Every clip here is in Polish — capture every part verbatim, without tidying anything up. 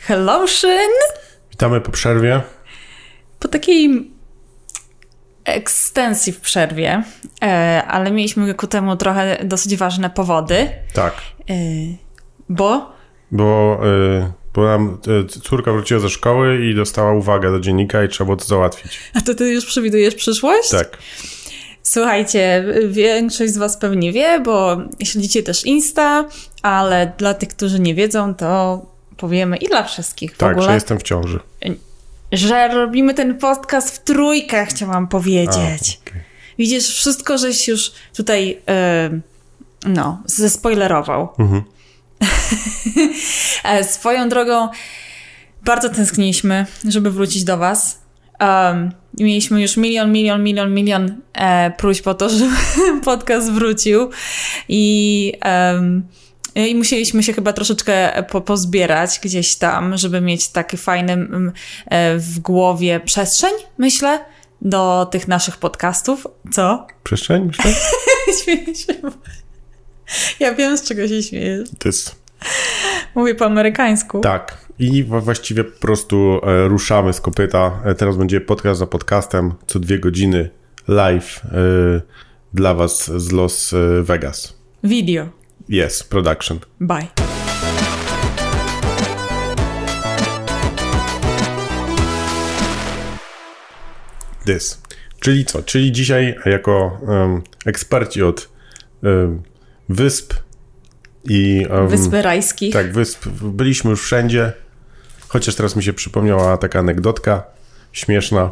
Hello, Szyn! Witamy po przerwie. Po takiej ekstensji w przerwie, ale mieliśmy ku temu trochę dosyć ważne powody. Tak. Bo? Bo, bo nam córka wróciła ze szkoły i dostała uwagę do dziennika i trzeba było to załatwić. A to ty już przewidujesz przyszłość? Tak. Słuchajcie, większość z was pewnie wie, bo śledzicie też Insta, ale dla tych, którzy nie wiedzą, to powiemy i dla wszystkich w tak, ogóle. że jestem w ciąży. Że robimy ten podcast w trójkę, chciałam powiedzieć. A, okay. Widzisz, wszystko żeś już tutaj yy, no, zespoilerował. Mhm. Swoją drogą bardzo tęskniliśmy, żeby wrócić do was. Um, mieliśmy już milion, milion, milion, milion e, próśb o to, żeby podcast wrócił i, um, i musieliśmy się chyba troszeczkę po, pozbierać gdzieś tam, żeby mieć taki fajny e, w głowie przestrzeń, myślę, do tych naszych podcastów. Co? Przestrzeń, myślę? Śmieję się. Ja wiem, z czego się śmiejesz. To jest... Mówię po amerykańsku. Tak. I właściwie po prostu e, ruszamy z kopyta. E, teraz będzie podcast za podcastem, co dwie godziny live e, dla was z Las Vegas. Video. Yes, production. Bye. This. Czyli co? Czyli dzisiaj jako um, eksperci od um, wysp i... Um, Wyspy Rajskich. Tak, wysp. Byliśmy już wszędzie. Chociaż teraz mi się przypomniała taka anegdotka śmieszna.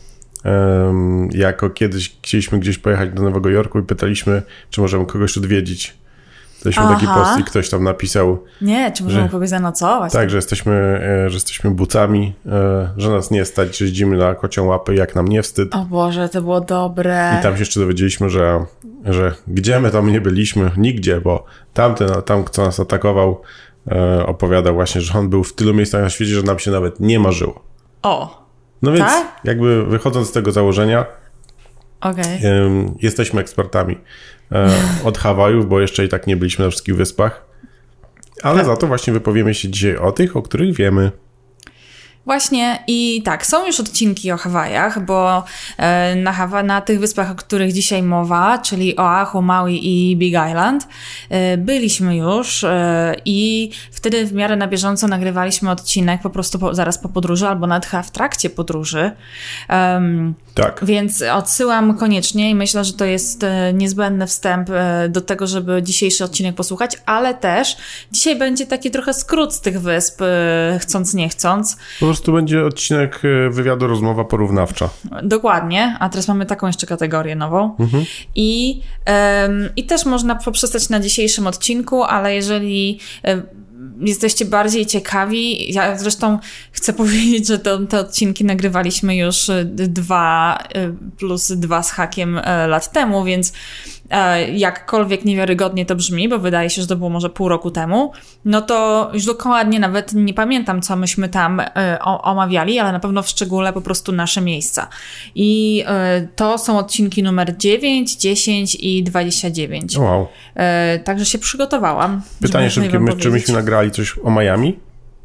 Um, jako kiedyś chcieliśmy gdzieś pojechać do Nowego Jorku i pytaliśmy, czy możemy kogoś odwiedzić. Daliśmy taki post i ktoś tam napisał... Nie, czy możemy że, kogoś zanocować? Tak, że jesteśmy, że jesteśmy bucami, że nas nie stać, że jeździmy na kocią łapę, jak nam nie wstyd. O Boże, to było dobre. I tam się jeszcze dowiedzieliśmy, że, że gdzie my tam nie byliśmy? Nigdzie, bo tamten, tam kto nas atakował, opowiadał właśnie, że on był w tylu miejscach na świecie, że nam się nawet nie marzyło. O! No więc tak? jakby wychodząc z tego założenia, okay. y, jesteśmy ekspertami y, od Hawajów, bo jeszcze i tak nie byliśmy na wszystkich wyspach, ale tak. Za to właśnie wypowiemy się dzisiaj o tych, o których wiemy. Właśnie i tak, są już odcinki o Hawajach, bo e, na, Hawa- na tych wyspach, o których dzisiaj mowa, czyli Oahu, Maui i Big Island, e, byliśmy już e, i wtedy w miarę na bieżąco nagrywaliśmy odcinek po prostu po, zaraz po podróży, albo nawet chyba w trakcie podróży. Um, tak. Więc odsyłam koniecznie i myślę, że to jest e, niezbędny wstęp e, do tego, żeby dzisiejszy odcinek posłuchać, ale też dzisiaj będzie taki trochę skrót z tych wysp, e, chcąc nie chcąc. Po prostu będzie odcinek wywiadu, rozmowa porównawcza. Dokładnie, a teraz mamy taką jeszcze kategorię nową. Mhm. I, um, I też można poprzestać na dzisiejszym odcinku, ale jeżeli um, jesteście bardziej ciekawi, ja zresztą chcę powiedzieć, że to, te odcinki nagrywaliśmy już dwa plus dwa z hakiem lat temu, więc jakkolwiek niewiarygodnie to brzmi, bo wydaje się, że to było może pół roku temu, no to już dokładnie nawet nie pamiętam, co myśmy tam omawiali, ale na pewno w szczególe po prostu nasze miejsca. I to są odcinki numer dziewięć, dziesięć i dwadzieścia dziewięć. Wow. Także się przygotowałam. Pytanie szybkie, my, czy myśmy nagrali coś o Miami?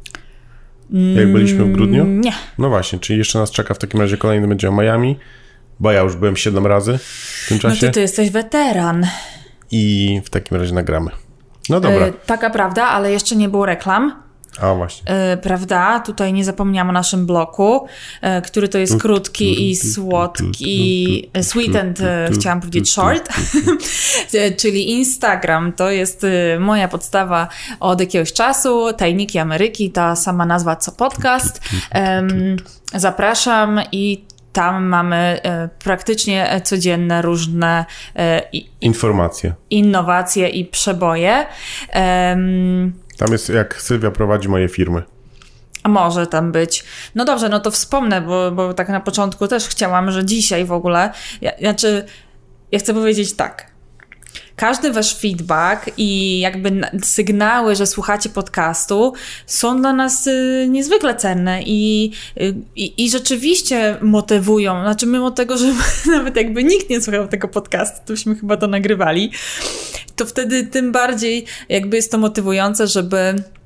Jak byliśmy w grudniu? Nie. No właśnie, czyli jeszcze nas czeka w takim razie kolejny będzie o Miami, bo ja już byłem siedem razy w tym czasie. No to ty jesteś weteran. I w takim razie nagramy. No dobra. Yy, taka prawda, ale jeszcze nie było reklam. A właśnie. Yy, prawda, tutaj nie zapomniałam o naszym bloku, yy, który to jest krótki i słodki, sweet and, yy, chciałam powiedzieć short, czyli Instagram. To jest yy, moja podstawa od jakiegoś czasu, Tajniki Ameryki, ta sama nazwa co podcast. Yy, zapraszam i tam mamy y, praktycznie codzienne różne y, informacje, innowacje i przeboje. Um, tam jest, jak Sylwia prowadzi moje firmy. A może tam być. No dobrze, no to wspomnę, bo, bo tak na początku też chciałam, że dzisiaj w ogóle, ja, znaczy, ja chcę powiedzieć tak. Każdy wasz feedback i jakby sygnały, że słuchacie podcastu, są dla nas y, niezwykle cenne i, y, i rzeczywiście motywują. Znaczy mimo tego, że nawet jakby nikt nie słuchał tego podcastu, to byśmy chyba to nagrywali, to wtedy tym bardziej jakby jest to motywujące, żeby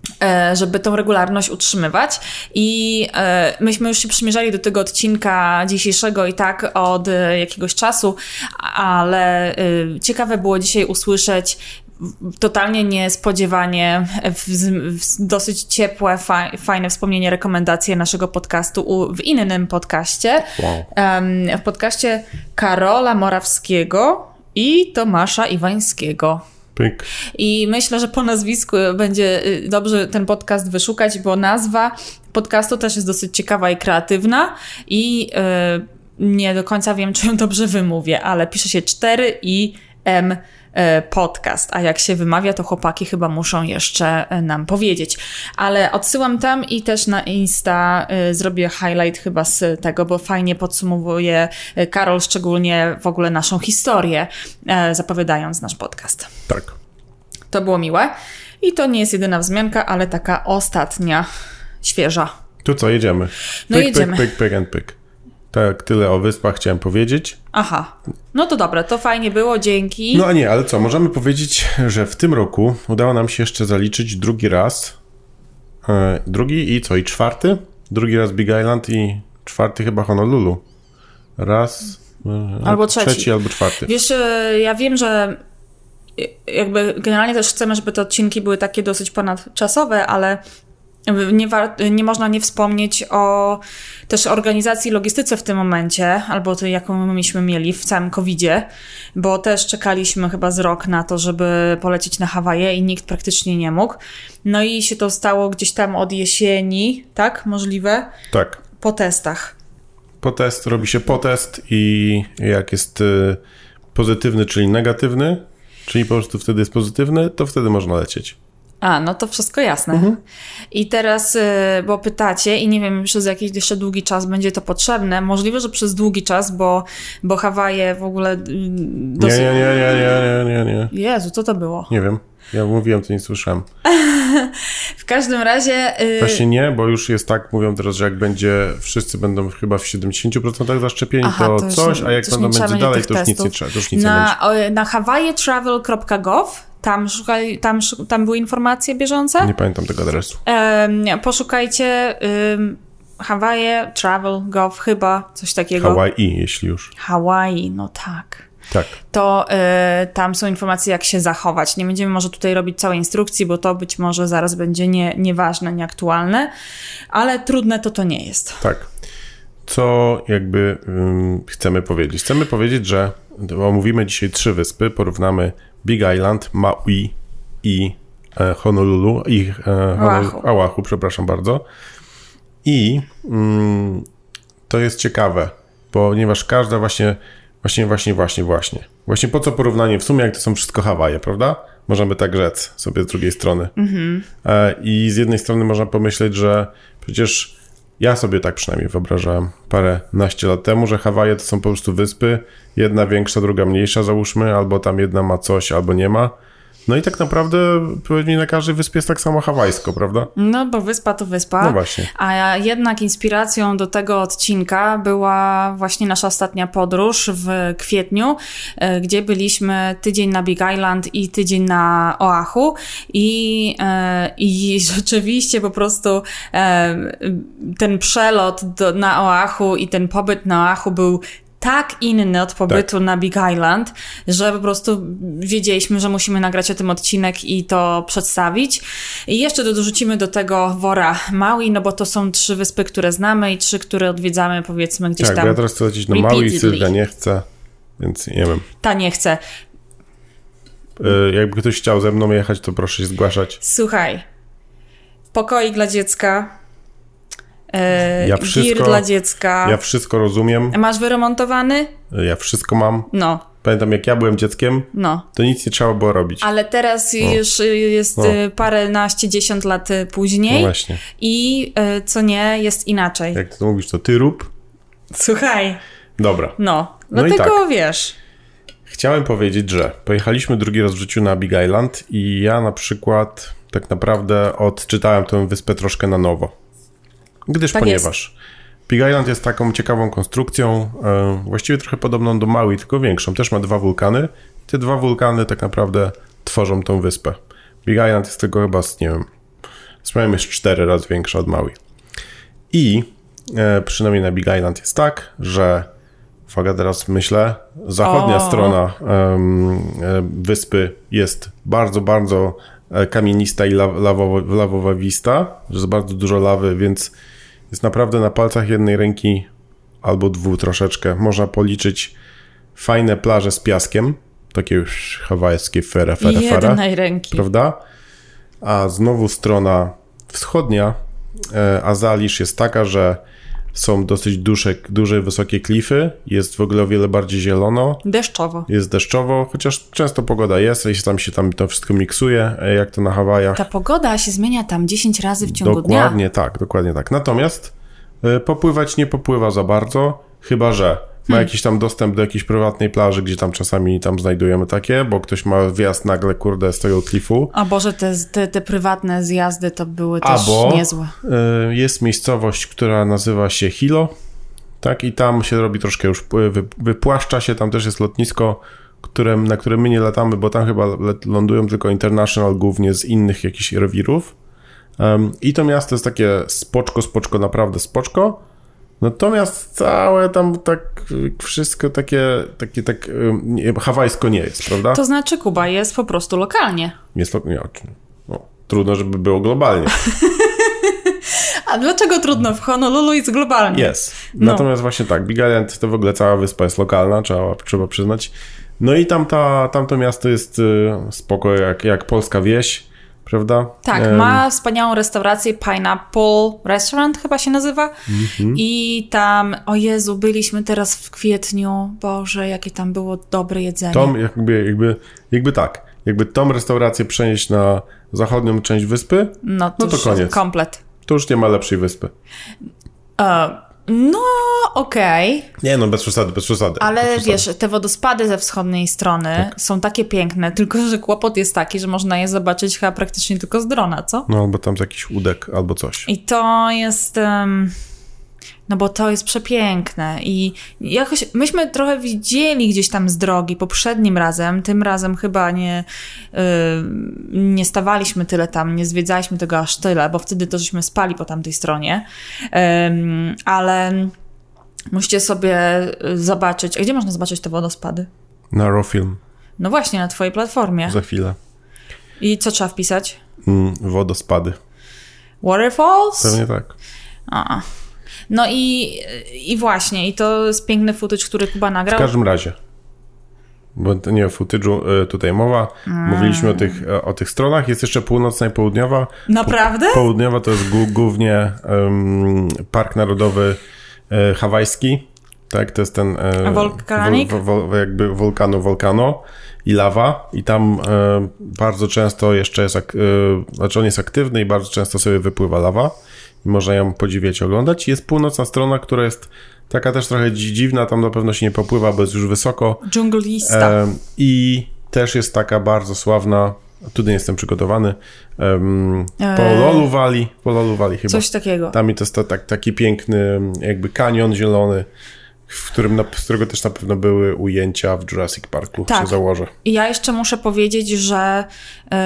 żeby tą regularność utrzymywać i e, myśmy już się przymierzali do tego odcinka dzisiejszego i tak od e, jakiegoś czasu, ale e, ciekawe było dzisiaj usłyszeć totalnie niespodziewanie w, w dosyć ciepłe, fa, fajne wspomnienie, rekomendacje naszego podcastu u, w innym podcaście, wow. um, w podcaście Karola Morawskiego i Tomasza Iwańskiego. Pyk. I myślę, że po nazwisku będzie dobrze ten podcast wyszukać, bo nazwa podcastu też jest dosyć ciekawa i kreatywna i yy, nie do końca wiem, czy ją dobrze wymówię, ale pisze się cztery i M podcast, a jak się wymawia, to chłopaki chyba muszą jeszcze nam powiedzieć. Ale odsyłam tam i też na Insta y, zrobię highlight chyba z tego, bo fajnie podsumowuje Karol szczególnie w ogóle naszą historię, y, zapowiadając nasz podcast. Tak. To było miłe. I to nie jest jedyna wzmianka, ale taka ostatnia, świeża. Tu co, jedziemy? No pyk, jedziemy. Pyk, pyk, pyk and pyk. Tak, tyle o wyspach chciałem powiedzieć. Aha, no to dobra, to fajnie było, dzięki. No a nie, ale co, możemy powiedzieć, że w tym roku udało nam się jeszcze zaliczyć drugi raz, e, drugi i co, i czwarty? Drugi raz Big Island i czwarty chyba Honolulu. Raz, e, albo trzeci. trzeci, albo czwarty. Wiesz, ja wiem, że jakby generalnie też chcemy, żeby te odcinki były takie dosyć ponadczasowe, ale Nie, war- nie można nie wspomnieć o też organizacji, logistyce w tym momencie, albo tej, jaką myśmy mieli w całym kowidzie, bo też czekaliśmy chyba z rok na to, żeby polecieć na Hawaje i nikt praktycznie nie mógł. No i się to stało gdzieś tam od jesieni, tak? Możliwe? Tak. Po testach. Po test, robi się potest i jak jest y, pozytywny, czyli negatywny, czyli po prostu wtedy jest pozytywny, to wtedy można lecieć. A, no to wszystko jasne. Mhm. I teraz, bo pytacie i nie wiem, przez jakiś jeszcze długi czas będzie to potrzebne. Możliwe, że przez długi czas, bo, bo Hawaje w ogóle dosyć... Nie, nie, nie, nie, nie, nie, nie. Jezu, co to było? Nie wiem. Ja mówiłem, to nie słyszałem. W każdym razie... Yy... Właśnie nie, bo już jest tak, mówią teraz, że jak będzie, wszyscy będą chyba w siedemdziesiąt procent zaszczepieni, Aha, to, to coś, a jak będą będzie dalej, to już nic nie trzeba. To już nic na, nie będzie. Na hawaje travel kropka gov Tam, szukali, tam, tam były informacje bieżące. Nie pamiętam tego adresu. Um, poszukajcie um, Hawaje travel kropka gov chyba, coś takiego. Hawaii, jeśli już. Hawaii, no tak. Tak. To y, tam są informacje, jak się zachować. Nie będziemy może tutaj robić całej instrukcji, bo to być może zaraz będzie nie, nieważne, nieaktualne, ale trudne to to nie jest. Tak. Co jakby um, chcemy powiedzieć? Chcemy powiedzieć, że omówimy dzisiaj trzy wyspy, porównamy Big Island, Maui i e, Honolulu, i e, Oahu. Oahu, przepraszam bardzo. I mm, to jest ciekawe, ponieważ każda właśnie, właśnie, właśnie, właśnie, właśnie. Właśnie po co porównanie? W sumie jak to są wszystko Hawaje, prawda? Możemy tak rzec sobie z drugiej strony. Mm-hmm. E, I z jednej strony można pomyśleć, że przecież ja sobie tak przynajmniej wyobrażałem paręnaście lat temu, że Hawaje to są po prostu wyspy, jedna większa, druga mniejsza załóżmy, albo tam jedna ma coś, albo nie ma. No i tak naprawdę pewnie na każdej wyspie jest tak samo hawajsko, prawda? No bo wyspa to wyspa. No właśnie. A jednak inspiracją do tego odcinka była właśnie nasza ostatnia podróż w kwietniu, gdzie byliśmy tydzień na Big Island i tydzień na Oahu i, i rzeczywiście po prostu ten przelot do, na Oahu i ten pobyt na Oahu był tak inny od pobytu tak. na Big Island, że po prostu wiedzieliśmy, że musimy nagrać o tym odcinek i to przedstawić. I jeszcze dorzucimy do tego wora Maui, no bo to są trzy wyspy, które znamy i trzy, które odwiedzamy, powiedzmy gdzieś tak, tam. Tak, ja teraz chcę lecieć do Maui i Sylwia nie chce, więc nie wiem. Ta nie chce. Yy, jakby ktoś chciał ze mną jechać, to proszę się zgłaszać. Słuchaj, pokoik dla dziecka, Yy, ja wszystko, gir dla dziecka. Ja wszystko rozumiem. Masz wyremontowany? Ja wszystko mam. No. Pamiętam, jak ja byłem dzieckiem, no. to nic nie trzeba było robić. Ale teraz no. już jest no. paręnaście, dziesiąt lat później. No właśnie. I co nie, jest inaczej. Jak ty to mówisz, to ty rób. Słuchaj. Dobra. No, no dlatego tak. wiesz. Chciałem powiedzieć, że pojechaliśmy drugi raz w życiu na Big Island i ja na przykład tak naprawdę odczytałem tę wyspę troszkę na nowo. Gdyż tak ponieważ jest. Big Island jest taką ciekawą konstrukcją, e, właściwie trochę podobną do Maui, tylko większą. Też ma dwa wulkany. Te dwa wulkany tak naprawdę tworzą tą wyspę. Big Island jest tego chyba z, nie wiem, Sprawia jest cztery razy większa od Maui. I e, przynajmniej na Big Island jest tak, że uwaga, teraz myślę, zachodnia o. strona um, wyspy jest bardzo, bardzo kamienista i lawowo, lawowawista, że jest bardzo dużo lawy, więc jest naprawdę na palcach jednej ręki albo dwóch troszeczkę. Można policzyć fajne plaże z piaskiem, takie już hawajskie fere, fere, fere. Jednej ręki. Prawda? A znowu strona wschodnia, e, Azalisz jest taka, że są dosyć duże, duże, wysokie klify, jest w ogóle o wiele bardziej zielono. Deszczowo. Jest deszczowo, chociaż często pogoda jest, i tam się tam to wszystko miksuje, jak to na Hawajach. Ta pogoda się zmienia tam dziesięć razy w ciągu dokładnie dnia. Dokładnie tak, dokładnie tak. Natomiast y, popływać nie popływa za bardzo, chyba że ma hmm. jakiś tam dostęp do jakiejś prywatnej plaży, gdzie tam czasami tam znajdujemy takie, bo ktoś ma wjazd nagle, kurde, z tego klifu. A Boże, te, te, te prywatne zjazdy to były też Albo, niezłe. Y, jest miejscowość, która nazywa się Hilo, tak, i tam się robi troszkę już, wy, wypłaszcza się, tam też jest lotnisko, którym, na którym my nie latamy, bo tam chyba lądują tylko international, głównie z innych jakichś rewirów. Um, I to miasto jest takie spoczko, spoczko, naprawdę spoczko. Natomiast całe tam tak wszystko takie, takie tak nie, hawajsko nie jest, prawda? To znaczy Kuba jest po prostu lokalnie. Jest to, nie, no, trudno, żeby było globalnie. A dlaczego trudno? W Honolulu jest globalnie. Jest. No. Natomiast właśnie tak, Big Island to w ogóle cała wyspa jest lokalna, trzeba, trzeba przyznać. No i tam ta, tamto miasto jest spoko jak, jak polska wieś, prawda? Tak, um, ma wspaniałą restaurację, Pineapple Restaurant chyba się nazywa. Mm-hmm. I tam, o Jezu, byliśmy teraz w kwietniu, Boże, jakie tam było dobre jedzenie. Tom, jakby, jakby, jakby tak, jakby tą restaurację przenieść na zachodnią część wyspy, no to, no to koniec. Komplet. To już nie ma lepszej wyspy. Uh, no, okej. Okay. Nie, no bez przesady, bez przesady. Ale bez przesady. Wiesz, te wodospady ze wschodniej strony tak. są takie piękne, tylko że kłopot jest taki, że można je zobaczyć chyba praktycznie tylko z drona, co? No, albo tam z jakiś łódek, albo coś. I to jest... Um... No bo to jest przepiękne i jakoś myśmy trochę widzieli gdzieś tam z drogi poprzednim razem, tym razem chyba nie, yy, nie stawaliśmy tyle tam, nie zwiedzaliśmy tego aż tyle, bo wtedy to żeśmy spali po tamtej stronie, yy, ale musicie sobie zobaczyć, a gdzie można zobaczyć te wodospady? Na RawFilm. No właśnie, na twojej platformie. Za chwilę. I co trzeba wpisać? Mm, wodospady. Waterfalls? Pewnie tak. A. No i, i właśnie, i to jest piękny footage, który Kuba nagrał. W każdym razie, bo to nie o footage'u tutaj mowa, mm. mówiliśmy o tych, o tych stronach, jest jeszcze północna i południowa. Naprawdę? Po, południowa to jest g- głównie um, Park Narodowy e, Hawajski, tak, to jest ten e, Wulkanik? Wol, wol, wol, jakby wulkanu Volcano i lawa i tam e, bardzo często jeszcze jest, ak- e, znaczy on jest aktywny i bardzo często sobie wypływa lawa. I można ją podziwiać, oglądać. Jest północna strona, która jest taka też trochę dziwna, tam na pewno się nie popływa, bo jest już wysoko. Dżunglista. E, I też jest taka bardzo sławna, tu nie jestem przygotowany, um, Pololu Valley, Pololu Valley chyba. Coś takiego. Tam i to jest to, tak, taki piękny jakby kanion zielony, w którym na, z którego też na pewno były ujęcia w Jurassic Parku, tak. się założę. I ja jeszcze muszę powiedzieć, że yy...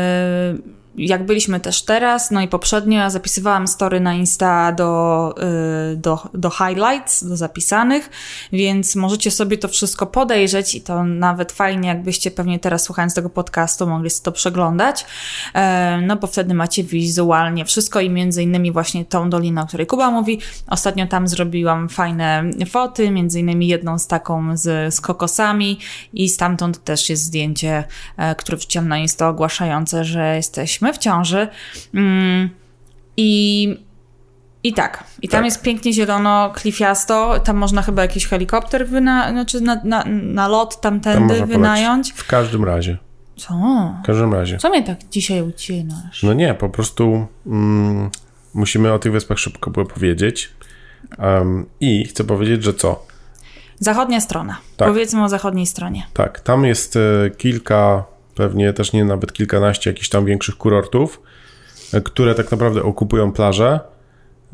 jak byliśmy też teraz, no i poprzednio, ja zapisywałam story na Insta do, yy, do, do highlights, do zapisanych, więc możecie sobie to wszystko podejrzeć i to nawet fajnie, jakbyście pewnie teraz słuchając tego podcastu mogli sobie to przeglądać, yy, no bo wtedy macie wizualnie wszystko i między innymi właśnie tą dolinę, o której Kuba mówi. Ostatnio tam zrobiłam fajne foty, między innymi jedną z taką z, z kokosami i stamtąd też jest zdjęcie, yy, które wrzuciłam na Insta ogłaszające, że jesteśmy w ciąży. Mm, i, I tak. I tam tak. jest pięknie zielono, klifiasto. Tam można chyba jakiś helikopter wyna- znaczy na, na, na lot tamtędy tam wynająć. W każdym razie. Co? W każdym razie. Co mnie tak dzisiaj ucinasz? No nie, po prostu mm, musimy o tych wyspach szybko powiedzieć. Um, I chcę powiedzieć, że co? Zachodnia strona. Tak. Powiedzmy o zachodniej stronie. Tak. Tam jest e, kilka... pewnie też nie nawet kilkanaście jakichś tam większych kurortów, które tak naprawdę okupują plażę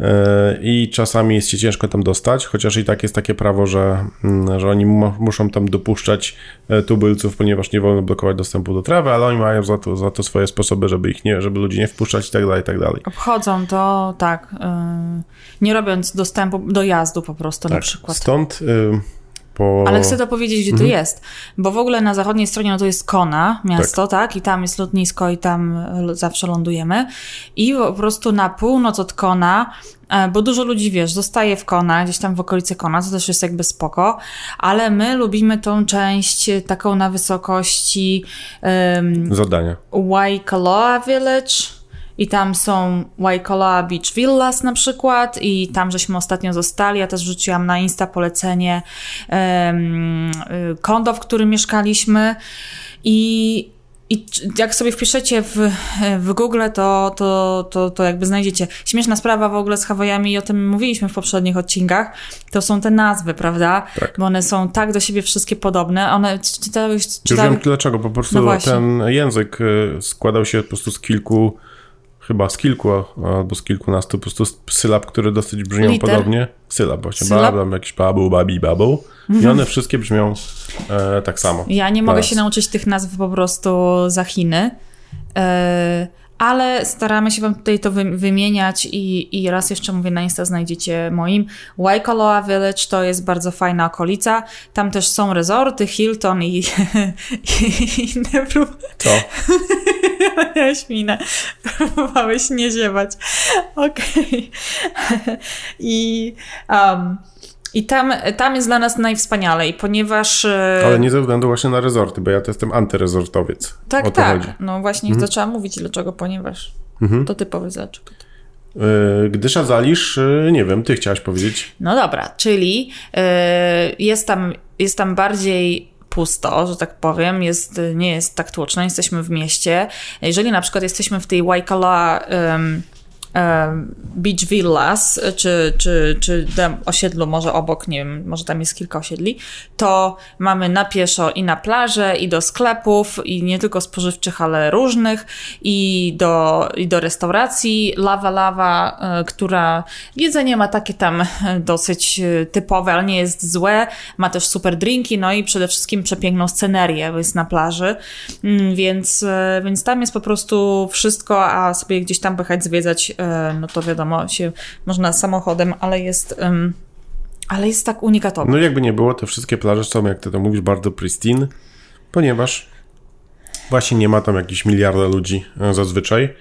i czasami jest się ciężko tam dostać, chociaż i tak jest takie prawo, że, że oni mu, muszą tam dopuszczać tubylców, ponieważ nie wolno blokować dostępu do trawy, ale oni mają za to, za to swoje sposoby, żeby ich nie, żeby ludzi nie wpuszczać i tak dalej, i tak dalej. Obchodzą to, tak, yy, nie robiąc dostępu, dojazdu po prostu tak, na przykład. Stąd... Yy, Po... Ale chcę to powiedzieć, gdzie mhm. to jest, bo w ogóle na zachodniej stronie no to jest Kona, miasto, tak. tak, i tam jest lotnisko i tam zawsze lądujemy i po prostu na północ od Kona, bo dużo ludzi, wiesz, zostaje w Kona, gdzieś tam w okolicy Kona, to też jest jakby spoko, ale my lubimy tą część taką na wysokości um, zadania Waikoloa Village. I tam są Waikoloa Beach Villas na przykład i tam żeśmy ostatnio zostali. Ja też wrzuciłam na Insta polecenie um, kondo, w którym mieszkaliśmy i, i jak sobie wpiszecie w, w Google, to, to, to, to jakby znajdziecie. Śmieszna sprawa w ogóle z Hawajami i o tym mówiliśmy w poprzednich odcinkach. To są te nazwy, prawda? Tak. Bo one są tak do siebie wszystkie podobne. One czytałeś... Już wiem dlaczego, po prostu no ten język składał się po prostu z kilku chyba z kilku albo z kilkunastu po prostu sylab, które dosyć brzmią Liter. podobnie. Sylab właśnie. Sylab? Babam, jakiś babu, babi, babą. I one wszystkie brzmią e, tak samo. Ja nie mogę Teraz. się nauczyć tych nazw po prostu za Chiny. E, ale staramy się wam tutaj to wy, wymieniać i, i raz jeszcze mówię, na Insta znajdziecie moim. Waikoloa Village to jest bardzo fajna okolica. Tam też są resorty, Hilton i, i inne próby. Co? Ja śminę. Próbowałeś nie ziewać. Okej. Okay. I... Um, I tam, tam jest dla nas najwspanialej, ponieważ... Ale nie ze względu właśnie na resorty, bo ja to jestem antyrezortowiec. Tak, o to tak. chodzi. No właśnie mhm. zaczęłam mówić dlaczego, ponieważ mhm. to ty powiedz dlaczego. Gdy Szazalisz, nie wiem, ty chciałaś powiedzieć. No dobra, czyli jest tam, jest tam bardziej pusto, że tak powiem, jest, nie jest tak tłoczno, jesteśmy w mieście. Jeżeli na przykład jesteśmy w tej Waikoloa um, Beach Villas, czy, czy, czy tam osiedlu może obok, nie wiem, może tam jest kilka osiedli, to mamy na pieszo i na plażę, i do sklepów, i nie tylko spożywczych, ale różnych, i do, i do restauracji. Lava Lava, która jedzenie ma takie tam dosyć typowe, ale nie jest złe, ma też super drinki, no i przede wszystkim przepiękną scenerię, jest na plaży, więc, więc tam jest po prostu wszystko, a sobie gdzieś tam pojechać zwiedzać, no to wiadomo, się można samochodem, ale jest, um, ale jest tak unikatowo. No jakby nie było, te wszystkie plaże są, jak ty to mówisz, bardzo pristine, ponieważ właśnie nie ma tam jakichś miliarda ludzi zazwyczaj.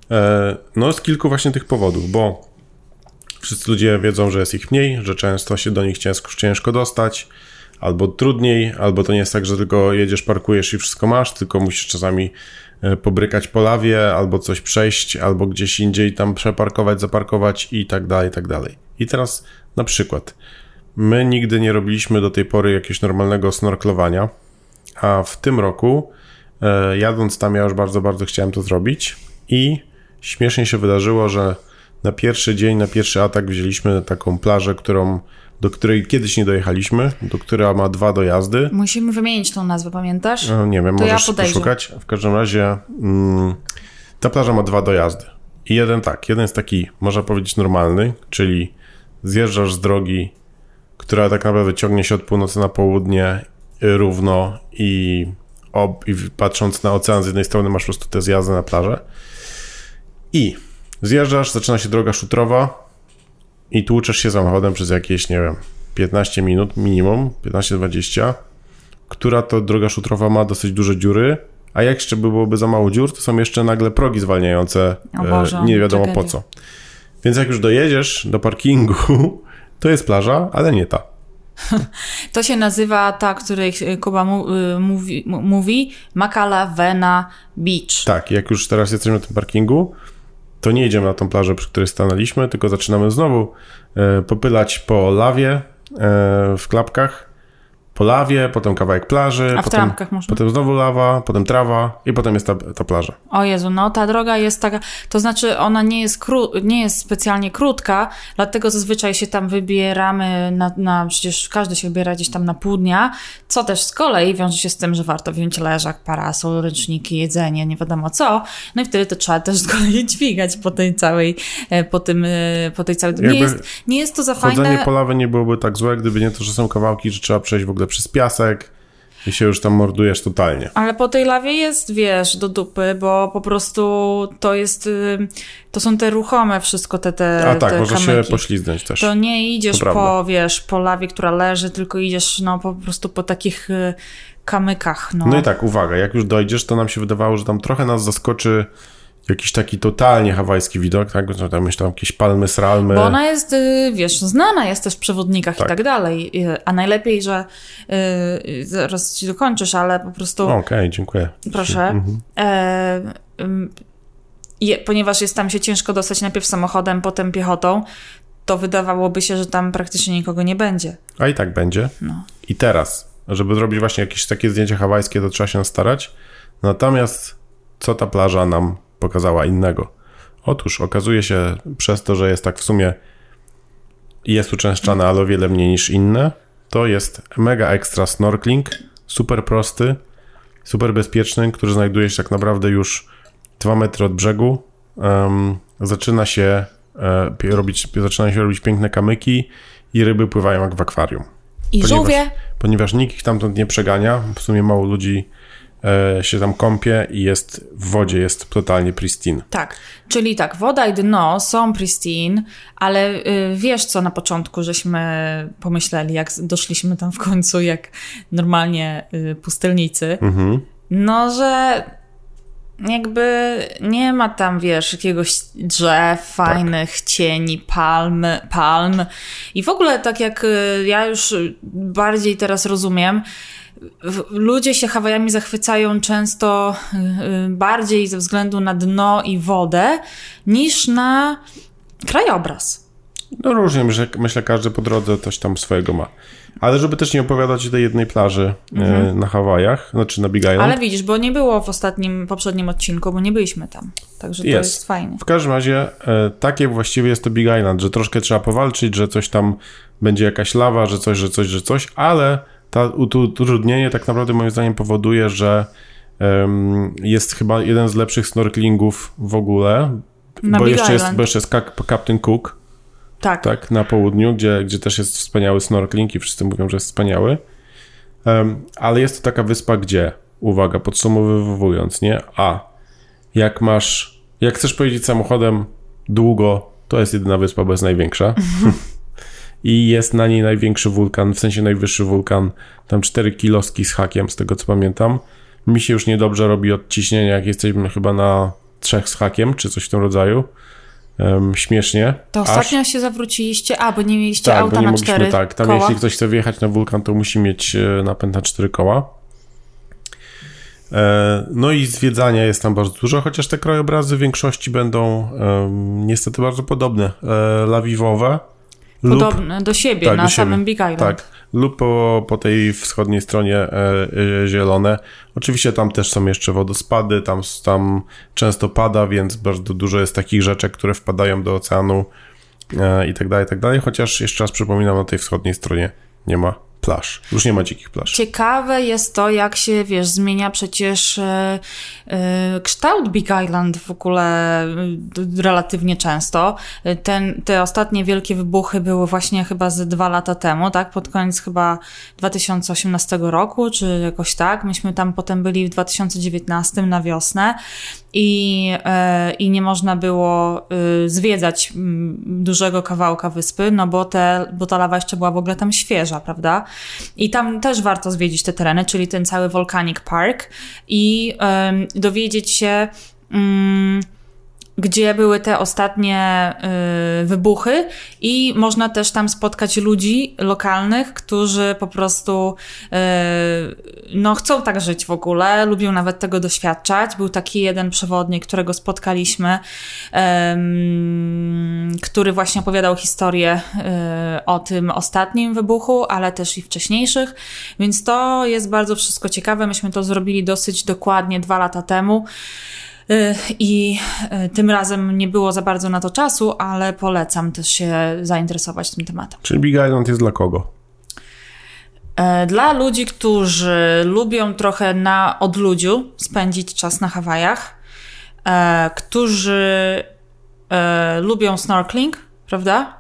No z kilku właśnie tych powodów, bo wszyscy ludzie wiedzą, że jest ich mniej, że często się do nich ciężko, ciężko dostać, albo trudniej, albo to nie jest tak, że tylko jedziesz, parkujesz i wszystko masz, tylko musisz czasami pobrykać po lawie, albo coś przejść, albo gdzieś indziej tam przeparkować, zaparkować i tak dalej, i tak dalej. I teraz na przykład, my nigdy nie robiliśmy do tej pory jakiegoś normalnego snorklowania, a w tym roku e, jadąc tam ja już bardzo, bardzo chciałem to zrobić i śmiesznie się wydarzyło, że na pierwszy dzień, na pierwszy atak wzięliśmy taką plażę, którą do której kiedyś nie dojechaliśmy, do która ma dwa dojazdy. Musimy wymienić tą nazwę, pamiętasz? No, nie wiem, to możesz ja poszukać. W każdym razie mm, ta plaża ma dwa dojazdy. I jeden tak, jeden jest taki, można powiedzieć, normalny, czyli zjeżdżasz z drogi, która tak naprawdę ciągnie się od północy na południe równo i, ob, i patrząc na ocean z jednej strony masz po prostu te zjazdy na plażę. I zjeżdżasz, zaczyna się droga szutrowa, i tłuczesz się samochodem przez jakieś, nie wiem, piętnaście minut minimum, piętnaście dwadzieścia, która to droga szutrowa ma dosyć duże dziury, a jak jeszcze byłoby za mało dziur, to są jeszcze nagle progi zwalniające, o Boże, e, nie wiadomo tragedia. po co. Więc jak już dojedziesz do parkingu, to jest plaża, ale nie ta. To się nazywa ta, której Kuba mu, y, mówi, m- mówi Makalavena Beach. Tak, jak już teraz jesteśmy na tym parkingu, to nie idziemy na tą plażę, przy której stanęliśmy, tylko zaczynamy znowu e, popylać po lawie e, w klapkach, po lawie, potem kawałek plaży, A w potem, trampkach można? potem znowu lawa, potem trawa i potem jest ta, ta plaża. O Jezu, no ta droga jest taka, to znaczy ona nie jest, kró- nie jest specjalnie krótka, dlatego zazwyczaj się tam wybieramy na, na, przecież każdy się wybiera gdzieś tam na pół dnia, co też z kolei wiąże się z tym, że warto wziąć leżak, parasol, ręczniki, jedzenie, nie wiadomo co, no i wtedy to trzeba też z kolei dźwigać po tej całej, po tym, po tej całej, nie jest, nie jest to za fajne. Chodzenie po lawie nie byłoby tak złe, gdyby nie to, że są kawałki, że trzeba przejść w ogóle przez piasek i się już tam mordujesz totalnie. Ale po tej lawie jest, wiesz, do dupy, bo po prostu to jest, to są te ruchome wszystko, te, te A tak, te może kamyki. się poślizgnąć też. To nie idziesz to po, wiesz, po lawie, która leży, tylko idziesz, no, po prostu po takich y, kamykach, no. No i tak, uwaga, jak już dojdziesz, to nam się wydawało, że tam trochę nas zaskoczy jakiś taki totalnie hawajski widok, tak? Tam jeszcze tam jakieś palmy, sralmy. Bo ona jest, wiesz, znana jest też w przewodnikach tak. i tak dalej. A najlepiej, że yy, zaraz ci dokończysz, ale po prostu... Okej, okay, dziękuję. Proszę. Mhm. E, je, ponieważ jest tam się ciężko dostać najpierw samochodem, potem piechotą, to wydawałoby się, że tam praktycznie nikogo nie będzie. A i tak będzie. No. I teraz, żeby zrobić właśnie jakieś takie zdjęcia hawajskie, to trzeba się starać. Natomiast co ta plaża nam pokazała innego? Otóż okazuje się, przez to, że jest tak w sumie jest uczęszczane, ale o wiele mniej niż inne, to jest mega ekstra snorkeling, super prosty, super bezpieczny, który znajduje się tak naprawdę już dwa metry od brzegu. Um, zaczyna się e, robić, zaczynają się robić piękne kamyki i ryby pływają jak w akwarium. I ponieważ, żółwie. Ponieważ nikt ich tamtąd nie przegania, w sumie mało ludzi e, się tam kąpie i jest w wodzie, jest totalnie pristine. Tak, czyli tak, woda i dno są pristine, ale y, wiesz co na początku żeśmy pomyśleli, jak doszliśmy tam w końcu, jak normalnie y, pustelnicy, mhm. no że jakby nie ma tam, wiesz, jakiegoś drzew fajnych, tak. cieni, palm, palm i w ogóle tak jak y, ja już bardziej teraz rozumiem, ludzie się Hawajami zachwycają często bardziej ze względu na dno i wodę niż na krajobraz. No różnie, myślę, myślę każdy po drodze coś tam swojego ma. Ale żeby też nie opowiadać o tej jednej plaży mhm. na Hawajach, znaczy na Big Island. Ale widzisz, bo nie było w ostatnim, poprzednim odcinku, bo nie byliśmy tam. Także to jest, jest fajnie. W każdym razie e, takie właściwie jest to Big Island, że troszkę trzeba powalczyć, że coś tam będzie jakaś lawa, że coś, że coś, że coś, ale to utrudnienie tak naprawdę moim zdaniem powoduje, że um, jest chyba jeden z lepszych snorkelingów w ogóle, na bo Big jeszcze, Island. jest, bo jeszcze jest Captain Cook, tak. tak, na południu, gdzie, gdzie też jest wspaniały snorkeling i wszyscy mówią, że jest wspaniały, um, ale jest to taka wyspa, gdzie, uwaga, podsumowując, nie, a jak masz, jak chcesz pojeździć samochodem długo, to jest jedyna wyspa, bo jest największa. I jest na niej największy wulkan, w sensie najwyższy wulkan, tam cztery kiloski z hakiem, z tego co pamiętam. Mi się już niedobrze robi od ciśnienia, jak jesteśmy chyba na trzech z hakiem, czy coś w tym rodzaju. Um, śmiesznie. To ostatnio Aż... się zawróciliście, a bo nie mieliście tak, auta bo nie na mogliśmy, cztery tak. Tam koła. Jeśli ktoś chce wjechać na wulkan, to musi mieć napęd na cztery koła. E, no i zwiedzania jest tam bardzo dużo, chociaż te krajobrazy w większości będą um, niestety bardzo podobne. E, lawiwowe. Podobne lub, do siebie, tak, na do samym siebie. Big Island. Tak, lub po, po tej wschodniej stronie e, e, zielone. Oczywiście tam też są jeszcze wodospady, tam, tam często pada, więc bardzo dużo jest takich rzeczek, które wpadają do oceanu e, i tak dalej, i tak dalej. Chociaż jeszcze raz przypominam, na tej wschodniej stronie nie ma plaż. Już nie ma dzikich plaż. Ciekawe jest to, jak się, wiesz, zmienia przecież e, e, kształt Big Island w ogóle e, relatywnie często. Ten, te ostatnie wielkie wybuchy były właśnie chyba ze dwa lata temu, tak? Pod koniec chyba dwa tysiące osiemnastego roku, czy jakoś tak. Myśmy tam potem byli w dwa tysiące dziewiętnastym na wiosnę i, e, i nie można było e, zwiedzać m, dużego kawałka wyspy, no bo, te, bo ta lawa jeszcze była w ogóle tam świeża, prawda? I tam też warto zwiedzić te tereny, czyli ten cały Volcanic Park i um, dowiedzieć się, um, gdzie były te ostatnie y, wybuchy i można też tam spotkać ludzi lokalnych, którzy po prostu y, no chcą tak żyć w ogóle, lubią nawet tego doświadczać. Był taki jeden przewodnik, którego spotkaliśmy, y, który właśnie opowiadał historię y, o tym ostatnim wybuchu, ale też i wcześniejszych, więc to jest bardzo wszystko ciekawe. Myśmy to zrobili dosyć dokładnie dwa lata temu. I tym razem nie było za bardzo na to czasu, ale polecam też się zainteresować tym tematem. Czyli Big Island jest dla kogo? Dla ludzi, którzy lubią trochę na odludziu spędzić czas na Hawajach, którzy lubią snorkeling, prawda?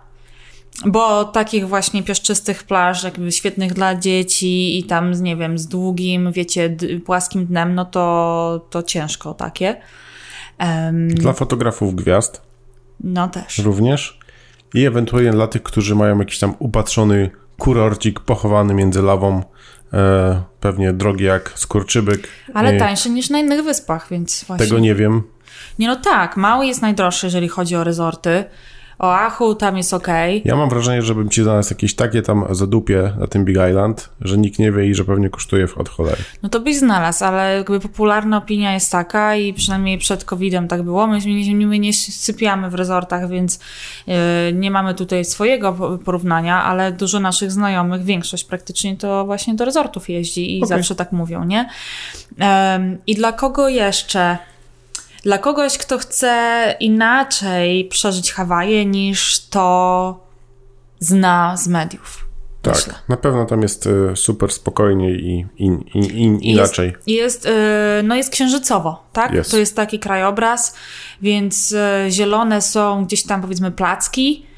Bo takich właśnie piaszczystych plaż, jakby świetnych dla dzieci i tam, nie wiem, z długim, wiecie, d- płaskim dnem, no to, to ciężko takie. Um, dla fotografów gwiazd. No też. Również. I ewentualnie dla tych, którzy mają jakiś tam upatrzony kurorcik pochowany między lawą, e, pewnie drogi jak skurczybyk. Ale I tańszy niż na innych wyspach, więc właśnie... Tego nie wiem. Nie, no tak, Maui jest najdroższy, jeżeli chodzi o resorty. Oahu tam jest okej. Okay. Ja mam wrażenie, żebym ci znalazł jakieś takie tam zadupie na tym Big Island, że nikt nie wie i że pewnie kosztuje od cholery. No to byś znalazł, ale jakby popularna opinia jest taka i przynajmniej przed kowidem tak było. My, my nie sypiamy w resortach, więc yy, nie mamy tutaj swojego porównania, ale dużo naszych znajomych, większość praktycznie to właśnie do resortów jeździ i okay. zawsze tak mówią, nie? Yy, I dla kogo jeszcze... Dla kogoś, kto chce inaczej przeżyć Hawaje niż to zna z mediów. Tak, myślę. Na pewno tam jest super spokojnie i, i, i, i inaczej. Jest, jest, no jest księżycowo, tak? Jest. To jest taki krajobraz, więc zielone są gdzieś tam powiedzmy placki,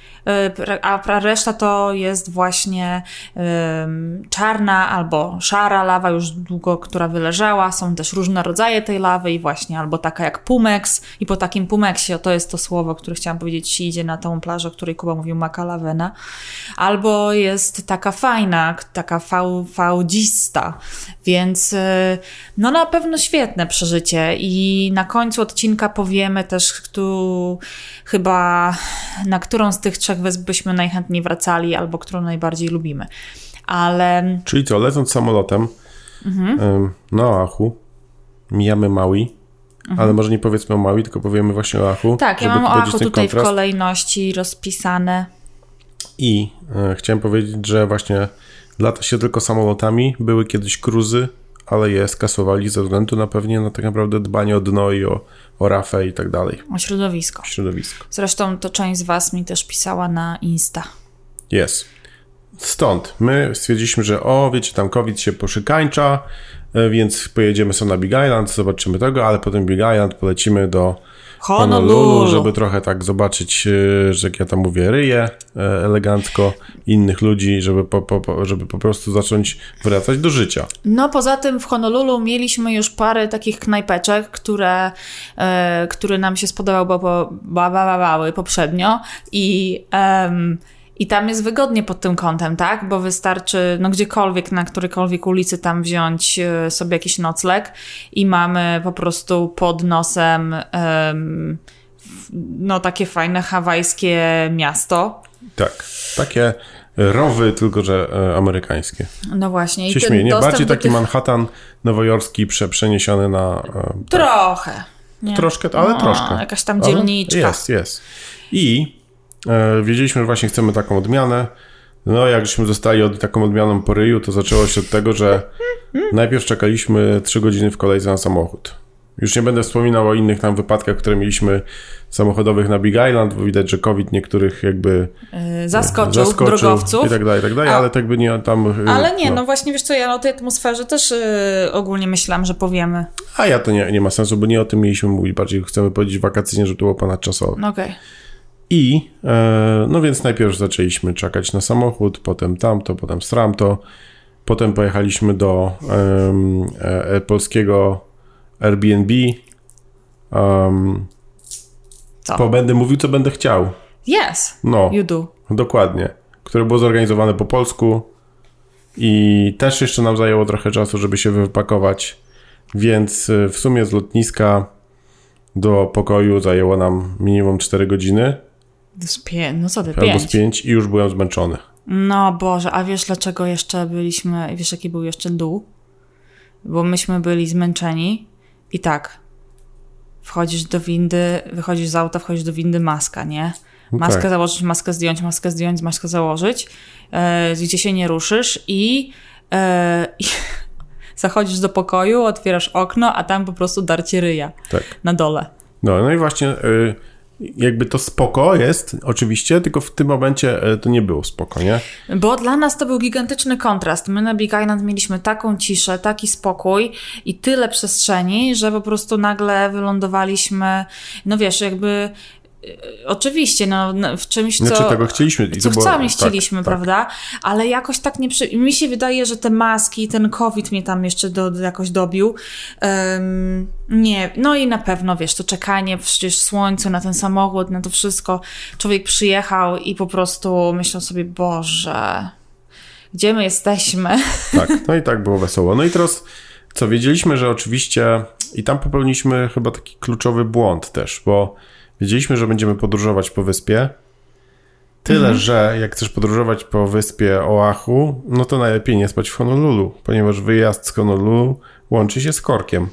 a reszta to jest właśnie um, czarna albo szara lawa już długo, która wyleżała. Są też różne rodzaje tej lawy i właśnie albo taka jak pumex i po takim pumeksie, to jest to słowo, które chciałam powiedzieć, się idzie na tą plażę, o której Kuba mówił, makalawena. Albo jest taka fajna, taka fał, fałdzista, więc no na pewno świetne przeżycie i na końcu odcinka powiemy też tu chyba na którą z tych trzech wysp byśmy najchętniej wracali albo którą najbardziej lubimy. Ale... Czyli co, lecąc samolotem mhm. na Oahu, mijamy Maui, mhm. ale może nie powiedzmy o Maui, tylko powiemy właśnie o Oahu. Tak, ja mam Oahu tutaj kontrast. W kolejności rozpisane. I e, chciałem powiedzieć, że właśnie lata się tylko samolotami, były kiedyś cruzy, ale je skasowali ze względu na pewnie na tak naprawdę dbanie o dno i o, o rafę i tak dalej. O środowisko. Środowisko. Zresztą to część z was mi też pisała na Insta. Jest. Stąd my stwierdziliśmy, że o, wiecie, tam COVID się poszykańcza, więc pojedziemy sobie na Big Island, zobaczymy tego, ale potem Big Island polecimy do Honolulu, Honolulu, żeby trochę tak zobaczyć, że jak ja tam mówię, ryję elegancko innych ludzi, żeby po, po, żeby po prostu zacząć wracać do życia. No poza tym w Honolulu mieliśmy już parę takich knajpeczek, które, e, które nam się spodobały bo, bo, poprzednio i um, I tam jest wygodnie pod tym kątem, tak? Bo wystarczy no gdziekolwiek, na którejkolwiek ulicy tam wziąć sobie jakiś nocleg i mamy po prostu pod nosem um, no takie fajne hawajskie miasto. Tak, takie rowy, tylko że e, amerykańskie. No właśnie. I się śmieję, nie? Bardziej taki tych... Manhattan nowojorski prze, przeniesiony na... E, trochę. Nie? Troszkę, ale no, troszkę. Jakaś tam dzielniczka. Ale jest, jest. I e, wiedzieliśmy, że właśnie chcemy taką odmianę. No, jak żeśmy zostali od, taką odmianą po ryju, to zaczęło się od tego, że najpierw czekaliśmy trzy godziny w kolejce na samochód. Już nie będę wspominał o innych tam wypadkach, które mieliśmy samochodowych na Big Island, bo widać, że COVID niektórych jakby yy, zaskoczył, zaskoczył drogowców. I tak dalej, i tak dalej, ale tak by nie tam... Yy, ale nie, no. no właśnie, wiesz co, ja o tej atmosferze też yy, ogólnie myślałam, że powiemy. A ja to nie, nie ma sensu, bo nie o tym mieliśmy mówić, bardziej chcemy powiedzieć wakacyjnie, że to było ponadczasowe. Okej. Okay. I yy, no więc najpierw zaczęliśmy czekać na samochód, potem tamto, potem stramto, potem pojechaliśmy do yy, yy, polskiego Airbnb. Um, co? Bo będę mówił, co będę chciał. Yes, no, you do. Dokładnie. Które było zorganizowane po polsku i też jeszcze nam zajęło trochę czasu, żeby się wypakować, więc w sumie z lotniska do pokoju zajęło nam minimum cztery godziny. Z pię- no co ty, Albo pięć. z pięć i już byłem zmęczony. No Boże, a wiesz dlaczego jeszcze byliśmy, wiesz jaki był jeszcze dół? Bo myśmy byli zmęczeni i tak, wchodzisz do windy, wychodzisz z auta, wchodzisz do windy, maska, nie? Maskę tak. założyć, maskę zdjąć, maskę zdjąć, maskę założyć, e, gdzie się nie ruszysz i, e, i zachodzisz do pokoju, otwierasz okno, a tam po prostu darcie ryja tak. na dole. No, no i właśnie y, jakby to spoko jest oczywiście, tylko w tym momencie y, to nie było spoko, nie? Bo dla nas to był gigantyczny kontrast. My na Big Island mieliśmy taką ciszę, taki spokój i tyle przestrzeni, że po prostu nagle wylądowaliśmy, no wiesz, jakby oczywiście, no w czymś, co... Znaczy tego chcieliśmy. I co to było, sami chcieliśmy, tak, prawda? Tak. Ale jakoś tak nie... Przy... Mi się wydaje, że te maski, ten COVID mnie tam jeszcze do, jakoś dobił. Um, nie, no i na pewno, wiesz, to czekanie przecież słońce na ten samochód, na to wszystko. Człowiek przyjechał i po prostu myślał sobie, Boże, gdzie my jesteśmy? Tak, no i tak było wesoło. No i teraz, co, wiedzieliśmy, że oczywiście i tam popełniliśmy chyba taki kluczowy błąd też, bo wiedzieliśmy, że będziemy podróżować po wyspie. Tyle, mhm. że jak chcesz podróżować po wyspie Oahu, no to najlepiej nie spać w Honolulu, ponieważ wyjazd z Honolulu łączy się z korkiem.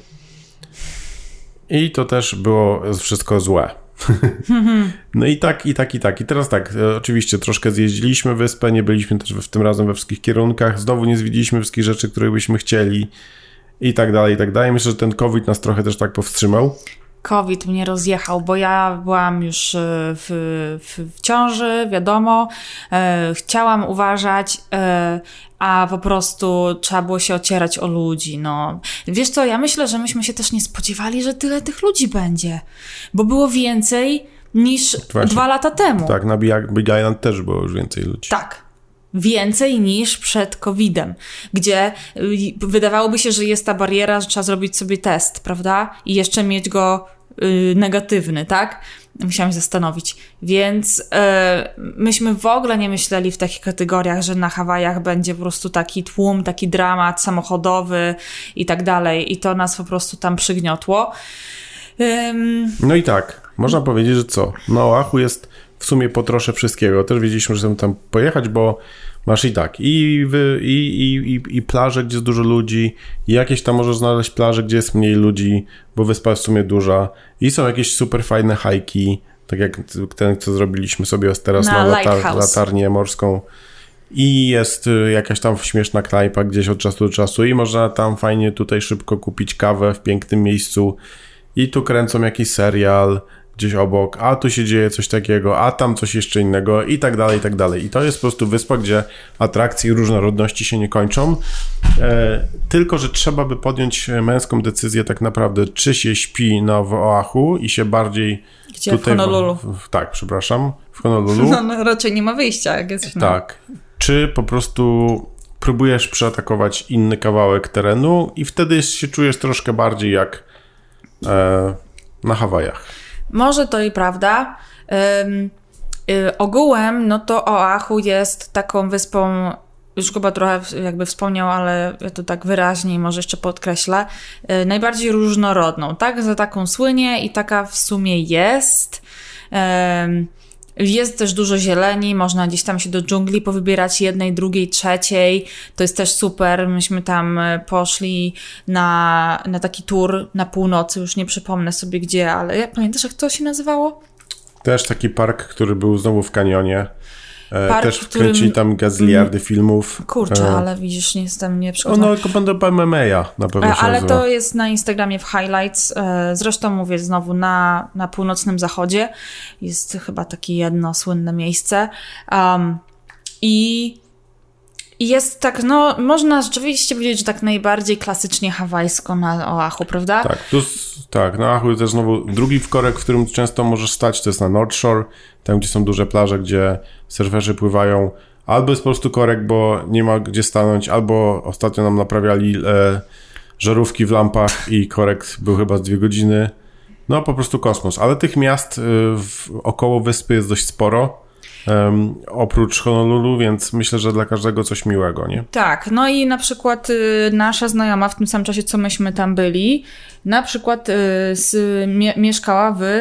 I to też było wszystko złe. Mhm. No i tak, i tak, i tak. I teraz tak, oczywiście troszkę zjeździliśmy wyspę, nie byliśmy też w tym razem we wszystkich kierunkach, znowu nie zwiedziliśmy wszystkich rzeczy, które byśmy chcieli i tak dalej, i tak dalej. Myślę, że ten COVID nas trochę też tak powstrzymał. COVID mnie rozjechał, bo ja byłam już w, w, w ciąży, wiadomo, e, chciałam uważać, e, a po prostu trzeba było się ocierać o ludzi, no. Wiesz co, ja myślę, że myśmy się też nie spodziewali, że tyle tych ludzi będzie, bo było więcej niż Właśnie. dwa lata temu. Tak, na Big Island też było już więcej ludzi. Tak. Więcej niż przed kowidem, gdzie wydawałoby się, że jest ta bariera, że trzeba zrobić sobie test, prawda? I jeszcze mieć go y, negatywny, tak? Musiałam się zastanowić. Więc y, myśmy w ogóle nie myśleli w takich kategoriach, że na Hawajach będzie po prostu taki tłum, taki dramat samochodowy i tak dalej. I to nas po prostu tam przygniotło. Ym... No i tak, można powiedzieć, że co? Na Oahu jest w sumie po trosze wszystkiego. Też wiedzieliśmy, że chcemy tam pojechać, bo masz i tak, i, wy, i, i, i, i plaże, gdzie jest dużo ludzi, i jakieś tam możesz znaleźć plaże, gdzie jest mniej ludzi, bo wyspa jest w sumie duża, i są jakieś super fajne hajki, tak jak ten, co zrobiliśmy sobie teraz na, na latar, latarnię morską, i jest jakaś tam śmieszna knajpa gdzieś od czasu do czasu, i można tam fajnie tutaj szybko kupić kawę w pięknym miejscu, i tu kręcą jakiś serial gdzieś obok, a tu się dzieje coś takiego, a tam coś jeszcze innego i tak dalej, i tak dalej. I to jest po prostu wyspa, gdzie atrakcje i różnorodności się nie kończą, e, tylko że trzeba by podjąć męską decyzję tak naprawdę, czy się śpi na w Oahu i się bardziej Gdzie? tutaj... W Honolulu. W, w, tak, przepraszam, w Honolulu. No, no raczej nie ma wyjścia, jak jest na... Tak. Czy po prostu próbujesz przeatakować inny kawałek terenu i wtedy się czujesz troszkę bardziej jak e, na Hawajach. Może to i prawda. Ym, y, ogółem, no to Oahu jest taką wyspą, już chyba trochę jakby wspomniał, ale ja to tak wyraźniej może jeszcze podkreślę, y, najbardziej różnorodną, tak? Za taką słynie i taka w sumie jest. Ym, Jest też dużo zieleni, można gdzieś tam się do dżungli powybierać jednej, drugiej, trzeciej. To jest też super. Myśmy tam poszli na, na taki tour na północy, już nie przypomnę sobie gdzie, ale ja, pamiętasz jak to się nazywało? Też taki park, który był znowu w kanionie. Park, też wkręcili tam gaziliardy mm, filmów. Kurczę, e... ale widzisz, nie jestem nie przygotowana. No, tylko będą M M A na pewno się Ale nazywa. to jest na Instagramie w highlights. Zresztą mówię znowu na, na północnym zachodzie. Jest chyba takie jedno słynne miejsce. Um, I I jest tak, no można rzeczywiście powiedzieć, że tak najbardziej klasycznie hawajsko na Oahu, prawda? Tak, plus, tak, na Oahu jest też znowu drugi korek, w którym często możesz stać, to jest na North Shore, tam gdzie są duże plaże, gdzie surferzy pływają. Albo jest po prostu korek, bo nie ma gdzie stanąć, albo ostatnio nam naprawiali e, żarówki w lampach i korek był chyba z dwie godziny. No po prostu kosmos, ale tych miast y, w, około wyspy jest dość sporo. um, oprócz Honolulu, więc myślę, że dla każdego coś miłego, nie? Tak, no i na przykład y, nasza znajoma w tym samym czasie, co myśmy tam byli, na przykład y, z, mie- mieszkała w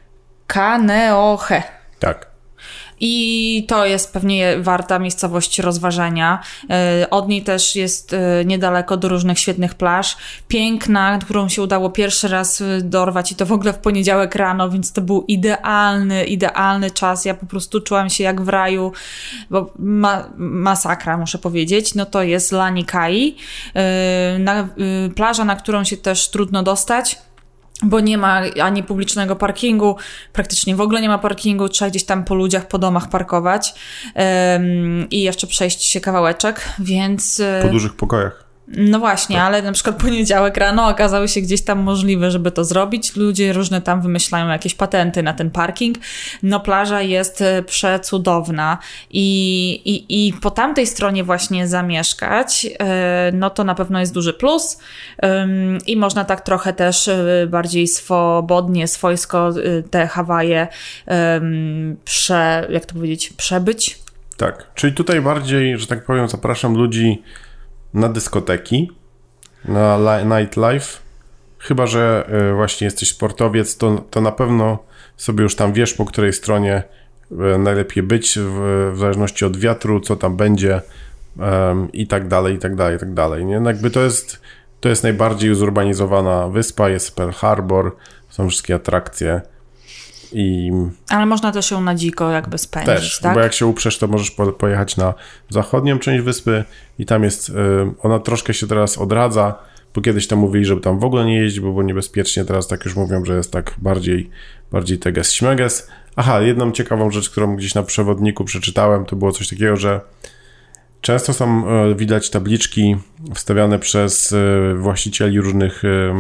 Kaneohe. Tak. I to jest pewnie warta miejscowość rozważania. Od niej też jest niedaleko do różnych świetnych plaż. Piękna, którą się udało pierwszy raz dorwać i to w ogóle w poniedziałek rano, więc to był idealny, idealny czas. Ja po prostu czułam się jak w raju, bo ma, masakra, muszę powiedzieć. No to jest Lani Kai, na, plaża, na którą się też trudno dostać, bo nie ma ani publicznego parkingu, praktycznie w ogóle nie ma parkingu, trzeba gdzieś tam po ludziach, po domach parkować um, i jeszcze przejść się kawałeczek, więc... Po dużych pokojach. No właśnie, tak. Ale na przykład poniedziałek rano okazały się gdzieś tam możliwe, żeby to zrobić. Ludzie różne tam wymyślają jakieś patenty na ten parking. No plaża jest przecudowna i, i, i po tamtej stronie właśnie zamieszkać, no to na pewno jest duży plus i można tak trochę też bardziej swobodnie, swojsko te Hawaje prze, jak to powiedzieć, przebyć. Tak, czyli tutaj bardziej, że tak powiem, zapraszam ludzi na dyskoteki, na nightlife. Chyba że y, właśnie jesteś sportowiec, to, to na pewno sobie już tam wiesz, po której stronie y, najlepiej być, w, w zależności od wiatru, co tam będzie um, i tak dalej, i tak dalej, i tak dalej. Nie? No jakby to jest, to jest najbardziej zurbanizowana wyspa, jest Pearl Harbor, są wszystkie atrakcje. I ale można też ją na dziko jakby spędzić, też, tak? Bo jak się uprzesz, to możesz po, pojechać na zachodnią część wyspy i tam jest, y, ona troszkę się teraz odradza, bo kiedyś tam mówili, żeby tam w ogóle nie jeździć, bo było niebezpiecznie, teraz tak już mówią, że jest tak bardziej, bardziej teges-śmeges. Aha, jedną ciekawą rzecz, którą gdzieś na przewodniku przeczytałem, to było coś takiego, że często są y, widać tabliczki wstawiane przez y, właścicieli różnych y,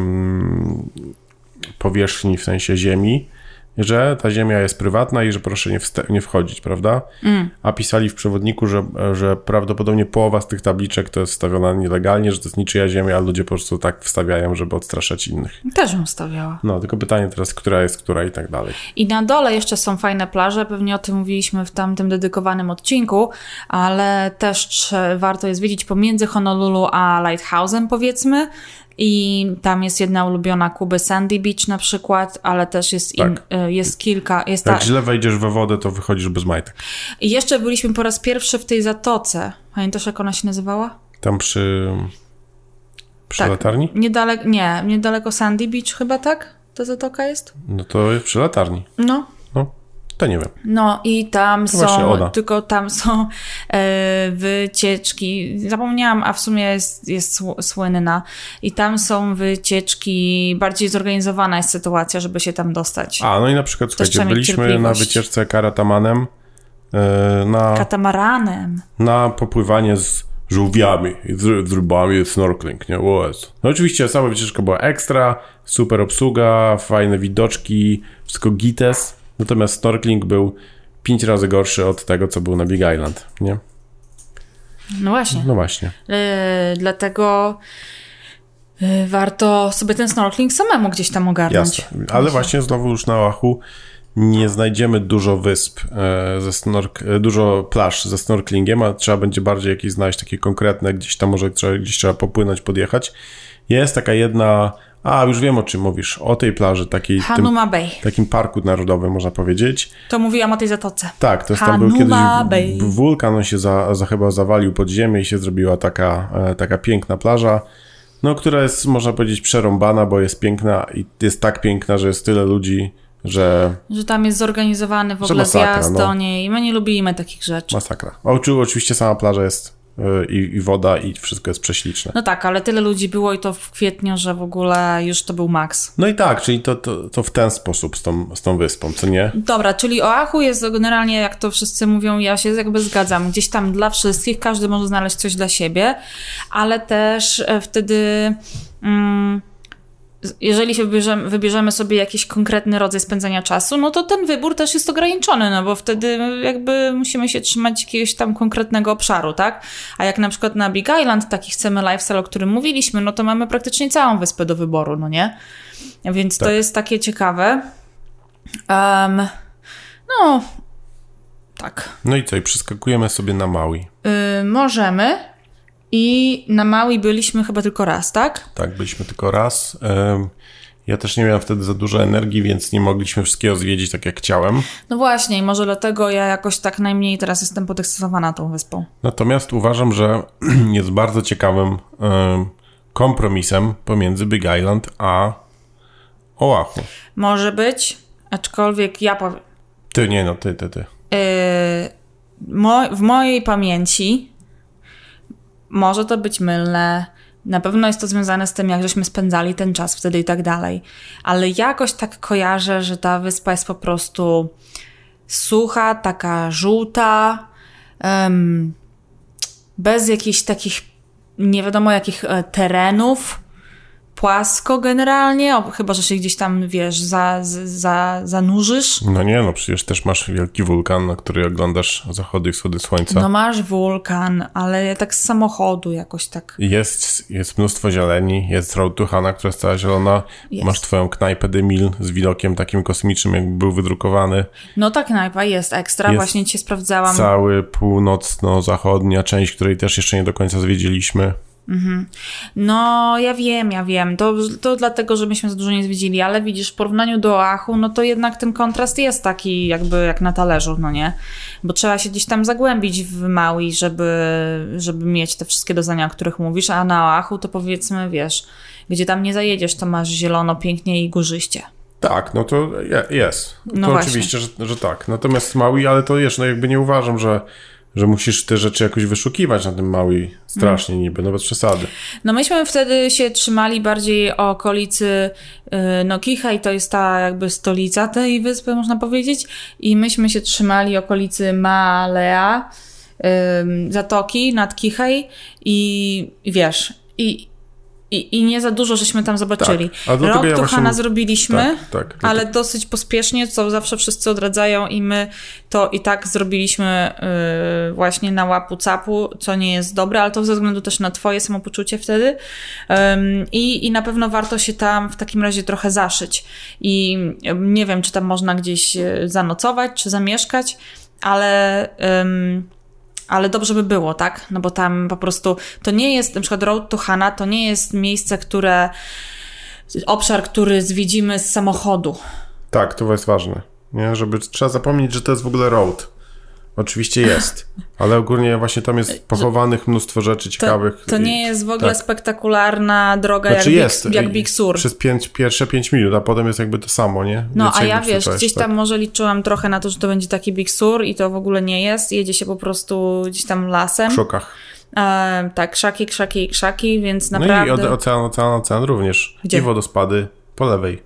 powierzchni, w sensie ziemi, że ta ziemia jest prywatna i że proszę nie, wsta- nie wchodzić, prawda? Mm. A pisali w przewodniku, że, że prawdopodobnie połowa z tych tabliczek to jest wstawiona nielegalnie, że to jest niczyja ziemia, a ludzie po prostu tak wstawiają, żeby odstraszać innych. Też bym stawiała. No, tylko pytanie teraz, która jest która i tak dalej. I na dole jeszcze są fajne plaże, pewnie o tym mówiliśmy w tamtym dedykowanym odcinku, ale też warto jest wiedzieć pomiędzy Honolulu a Lighthouse'em, powiedzmy. I tam jest jedna ulubiona Kuby, Sandy Beach na przykład, ale też jest, tak. in, jest kilka. Jest Jak ta... źle wejdziesz we wodę, to wychodzisz bez majtek. I jeszcze byliśmy po raz pierwszy w tej zatoce. Pamiętasz, jak ona się nazywała? Tam przy... przy tak, latarni? Niedaleko, nie, niedaleko Sandy Beach chyba, tak? Ta zatoka jest? No to jest przy latarni. No. No. To nie wiem. No i tam to są, tylko tam są e, wycieczki, zapomniałam, a w sumie jest, jest słynna i tam są wycieczki, bardziej zorganizowana jest sytuacja, żeby się tam dostać. A, no i na przykład, słuchajcie, byliśmy na wycieczce karatamanem, e, na... Katamaranem. Na popływanie z żółwiami i z, z rybami, snorkeling, nie? Łez. No oczywiście cała wycieczka była ekstra, super obsługa, fajne widoczki, wszystko gites. Natomiast snorkeling był pięć razy gorszy od tego, co był na Big Island, nie? No właśnie. No właśnie. Yy, dlatego yy, warto sobie ten snorkeling samemu gdzieś tam ogarnąć. Jasne. Ale właśnie znowu już na Oahu nie znajdziemy dużo wysp, e, ze snork- e, dużo plaż ze snorkelingiem, a trzeba będzie bardziej jakieś znaleźć takie konkretne, gdzieś tam może trzeba, gdzieś trzeba popłynąć, podjechać. Jest taka jedna... A, już wiem, o czym mówisz. O tej plaży, takiej... Hanuma tym, Bay. Takim parku narodowym, można powiedzieć. To mówiłam o tej zatoce. Tak, to jest tam był kiedyś Bay. wulkan, on się za, za chyba zawalił pod ziemię i się zrobiła taka, e, taka piękna plaża, no, która jest, można powiedzieć, przerąbana, bo jest piękna i jest tak piękna, że jest tyle ludzi, że... Że tam jest zorganizowany w ogóle masakra, zjazd no. do niej i my nie lubimy takich rzeczy. Masakra. O, oczywiście sama plaża jest I, i woda i wszystko jest prześliczne. No tak, ale tyle ludzi było i to w kwietniu, że w ogóle już to był maks. No i tak, czyli to, to, to w ten sposób z tą, z tą wyspą, co nie? Dobra, czyli Oahu jest generalnie, jak to wszyscy mówią, ja się jakby zgadzam, gdzieś tam dla wszystkich, każdy może znaleźć coś dla siebie, ale też wtedy... Mm, jeżeli się wybierzemy, wybierzemy sobie jakiś konkretny rodzaj spędzania czasu, no to ten wybór też jest ograniczony, no bo wtedy jakby musimy się trzymać jakiegoś tam konkretnego obszaru, tak? A jak na przykład na Big Island, taki chcemy lifestyle, o którym mówiliśmy, no to mamy praktycznie całą wyspę do wyboru, no nie? Więc tak. To jest takie ciekawe. Um, no... Tak. No i co? I przeskakujemy sobie na Maui. Yy, możemy. I na Maui byliśmy chyba tylko raz, tak? Tak, byliśmy tylko raz. Ym, ja też nie miałem wtedy za dużo energii, więc nie mogliśmy wszystkiego zwiedzić tak jak chciałem. No właśnie, i może dlatego ja jakoś tak najmniej teraz jestem podekscytowana tą wyspą. Natomiast uważam, że jest bardzo ciekawym ym, kompromisem pomiędzy Big Island a Oahu. Może być, aczkolwiek ja powiem. Ty, nie no, ty, ty, ty. Yy, mo- w mojej pamięci może to być mylne. Na pewno jest to związane z tym, jak żeśmy spędzali ten czas wtedy i tak dalej. Ale jakoś tak kojarzę, że ta wyspa jest po prostu sucha, taka żółta, um, bez jakichś takich nie wiadomo jakich e, terenów, płasko generalnie, o, chyba że się gdzieś tam, wiesz, za, za, zanurzysz. No nie, no przecież też masz wielki wulkan, na który oglądasz zachody i wschody słońca. No masz wulkan, ale tak z samochodu jakoś tak. Jest, jest mnóstwo zieleni, jest Road to Hana, która jest cała zielona. Jest. Masz twoją knajpę de Mille z widokiem takim kosmicznym, jakby był wydrukowany. No ta knajpa jest ekstra, jest właśnie cię sprawdzałam. Cały północno-zachodnia część, której też jeszcze nie do końca zwiedziliśmy. Mhm. No, ja wiem, ja wiem. To, to dlatego, że myśmy za dużo nie zwiedzili, ale widzisz, w porównaniu do Oahu, no to jednak ten kontrast jest taki jakby jak na talerzu, no nie? Bo trzeba się gdzieś tam zagłębić w Maui, żeby, żeby mieć te wszystkie doznania, o których mówisz, a na Oahu to powiedzmy, wiesz, gdzie tam nie zajedziesz, to masz zielono, pięknie i górzyście. Tak, no to jest. No to właśnie. oczywiście, że, że tak. Natomiast Maui, ale to wiesz, no jakby nie uważam, że że musisz te rzeczy jakoś wyszukiwać na tym Maui strasznie mm. niby, no bez przesady. No myśmy wtedy się trzymali bardziej o okolicy no Kihei, to jest ta jakby stolica tej wyspy, można powiedzieć, i myśmy się trzymali okolicy Maalea, ym, zatoki nad Kihei i, i wiesz, i I, I nie za dużo żeśmy tam zobaczyli. Tak, Rok ja tu właśnie... Hana zrobiliśmy, tak, tak, ale to... dosyć pospiesznie, co zawsze wszyscy odradzają i my to i tak zrobiliśmy yy, właśnie na łapu capu, co nie jest dobre, ale to ze względu też na twoje samopoczucie wtedy. Ym, i, I na pewno warto się tam w takim razie trochę zaszyć. I nie wiem, czy tam można gdzieś zanocować, czy zamieszkać, ale... Ym, ale dobrze by było, tak? No bo tam po prostu to nie jest, na przykład Road to Hana to nie jest miejsce, które, obszar, który zwiedzimy z samochodu. Tak, to jest ważne, nie? Żeby, trzeba zapomnieć, że to jest w ogóle road. Oczywiście jest, ale ogólnie właśnie tam jest pochowanych mnóstwo rzeczy ciekawych. To, to nie jest w ogóle tak. spektakularna droga znaczy jak, jest, Big, jak Big Sur. Przez pięć, pierwsze pięć minut, a potem jest jakby to samo, nie? No Więc a ja wiesz, przeczytać, gdzieś tam tak. może liczyłam trochę na to, że to będzie taki Big Sur i to w ogóle nie jest. Jedzie się po prostu gdzieś tam lasem. W szokach. E, tak, krzaki, krzaki, krzaki, więc naprawdę... No i ocean, ocean, ocean również. Gdzie? I wodospady po lewej.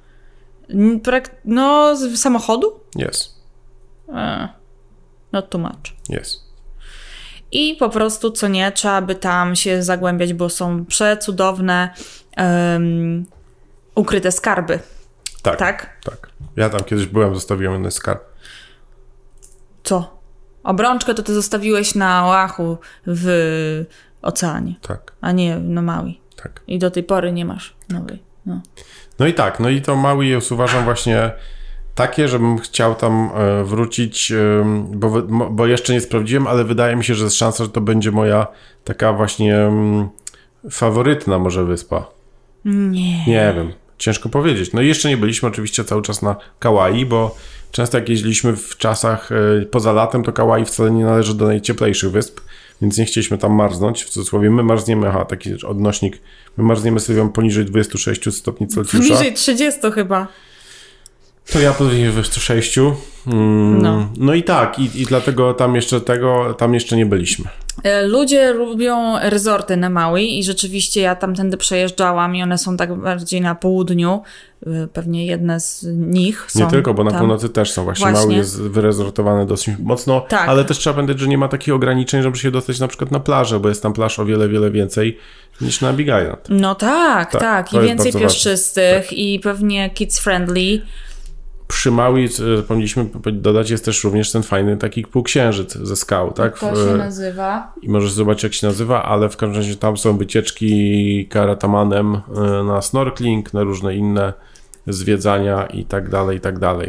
No, z samochodu? Jest. E, not too much. Jest. I po prostu, co nie, trzeba by tam się zagłębiać, bo są przecudowne um, ukryte skarby. Tak, tak. Tak. Ja tam kiedyś byłem, zostawiłem jeden skarb. Co? Obrączkę to ty zostawiłeś na Oahu w oceanie. Tak. A nie na Maui. Tak. I do tej pory nie masz nowej. No. No i tak, no i to Maui jest, uważam, właśnie takie, żebym chciał tam e, wrócić, e, bo, bo jeszcze nie sprawdziłem, ale wydaje mi się, że jest szansa, że to będzie moja taka właśnie m, faworytna może wyspa. Nie. Nie wiem, ciężko powiedzieć. No i jeszcze nie byliśmy oczywiście cały czas na Kauai, bo często jak jeździliśmy w czasach e, poza latem, to Kauai wcale nie należy do najcieplejszych wysp, więc nie chcieliśmy tam marznąć. W cudzysłowie my marzniemy, aha, taki odnośnik, my marzniemy sobie poniżej dwadzieścia sześć stopni Celsjusza. Poniżej trzydzieści chyba. To ja powyżej dwadzieścia sześć. Mm, no. no i tak, i, i dlatego tam jeszcze tego, tam jeszcze nie byliśmy. Ludzie lubią resorty na Maui i rzeczywiście ja tamtędy przejeżdżałam i one są tak bardziej na południu. Pewnie jedne z nich są. Nie tylko, bo na tam. północy też są. Właśnie, Właśnie. Maui jest wyresortowane dosyć mocno, tak. Ale też trzeba pamiętać, że nie ma takich ograniczeń, żeby się dostać na przykład na plażę, bo jest tam plaż o wiele, wiele więcej niż na Big Island. No tak, tak. tak. I więcej pieszczystych tak. I pewnie kids friendly. Przy Maui, powinniśmy dodać, jest też również ten fajny taki półksiężyc ze skał, tak? To się nazywa. I możesz zobaczyć, jak się nazywa, ale w każdym razie tam są wycieczki karatamanem na snorkeling, na różne inne zwiedzania i tak dalej, i tak dalej.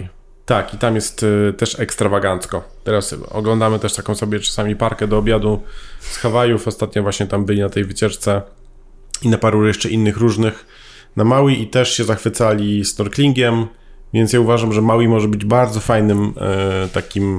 Tak, i tam jest y, też ekstrawagancko. Teraz oglądamy też taką sobie czasami parkę do obiadu z Hawajów. Ostatnio właśnie tam byli na tej wycieczce i na paru jeszcze innych różnych na Maui i też się zachwycali snorklingiem, więc ja uważam, że Maui może być bardzo fajnym y, takim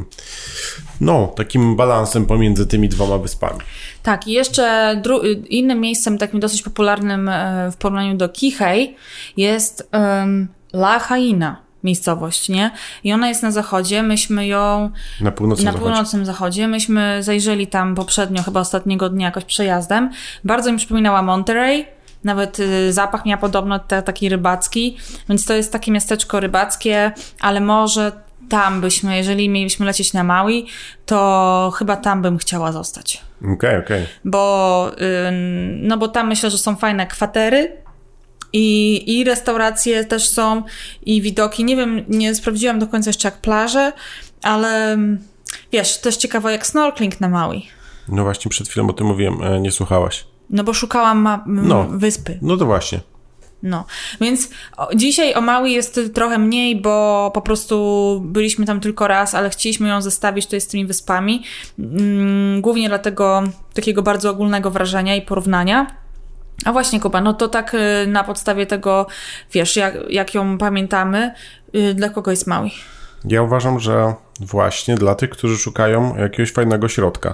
no, takim balansem pomiędzy tymi dwoma wyspami. Tak, i jeszcze dru- innym miejscem takim dosyć popularnym y, w porównaniu do Kihei jest y, La Haina. Miejscowość, nie? I ona jest na zachodzie, myśmy ją... Na północnym na zachodzie. północnym zachodzie. Myśmy zajrzeli tam poprzednio, chyba ostatniego dnia jakoś przejazdem. Bardzo mi przypominała Monterey. Nawet y, zapach miała podobno te, taki rybacki. Więc to jest takie miasteczko rybackie, ale może tam byśmy, jeżeli mieliśmy lecieć na Maui, to chyba tam bym chciała zostać. Okej, okay, okej. Okay. Bo, y, no bo tam myślę, że są fajne kwatery. I, I restauracje też są, i widoki. Nie wiem, nie sprawdziłam do końca jeszcze jak plaże, ale wiesz, też ciekawe jak snorkeling na Maui. No właśnie, przed chwilą o tym mówiłem, e, nie słuchałaś. No bo szukałam ma- m- no. wyspy. No to właśnie. No, więc o, dzisiaj o Maui jest trochę mniej, bo po prostu byliśmy tam tylko raz, ale chcieliśmy ją zestawić tutaj z tymi wyspami. Mm, głównie dlatego takiego bardzo ogólnego wrażenia i porównania. A właśnie, Kuba, no to tak na podstawie tego, wiesz, jak, jak ją pamiętamy, dla kogo jest Maui? Ja uważam, że właśnie dla tych, którzy szukają jakiegoś fajnego środka.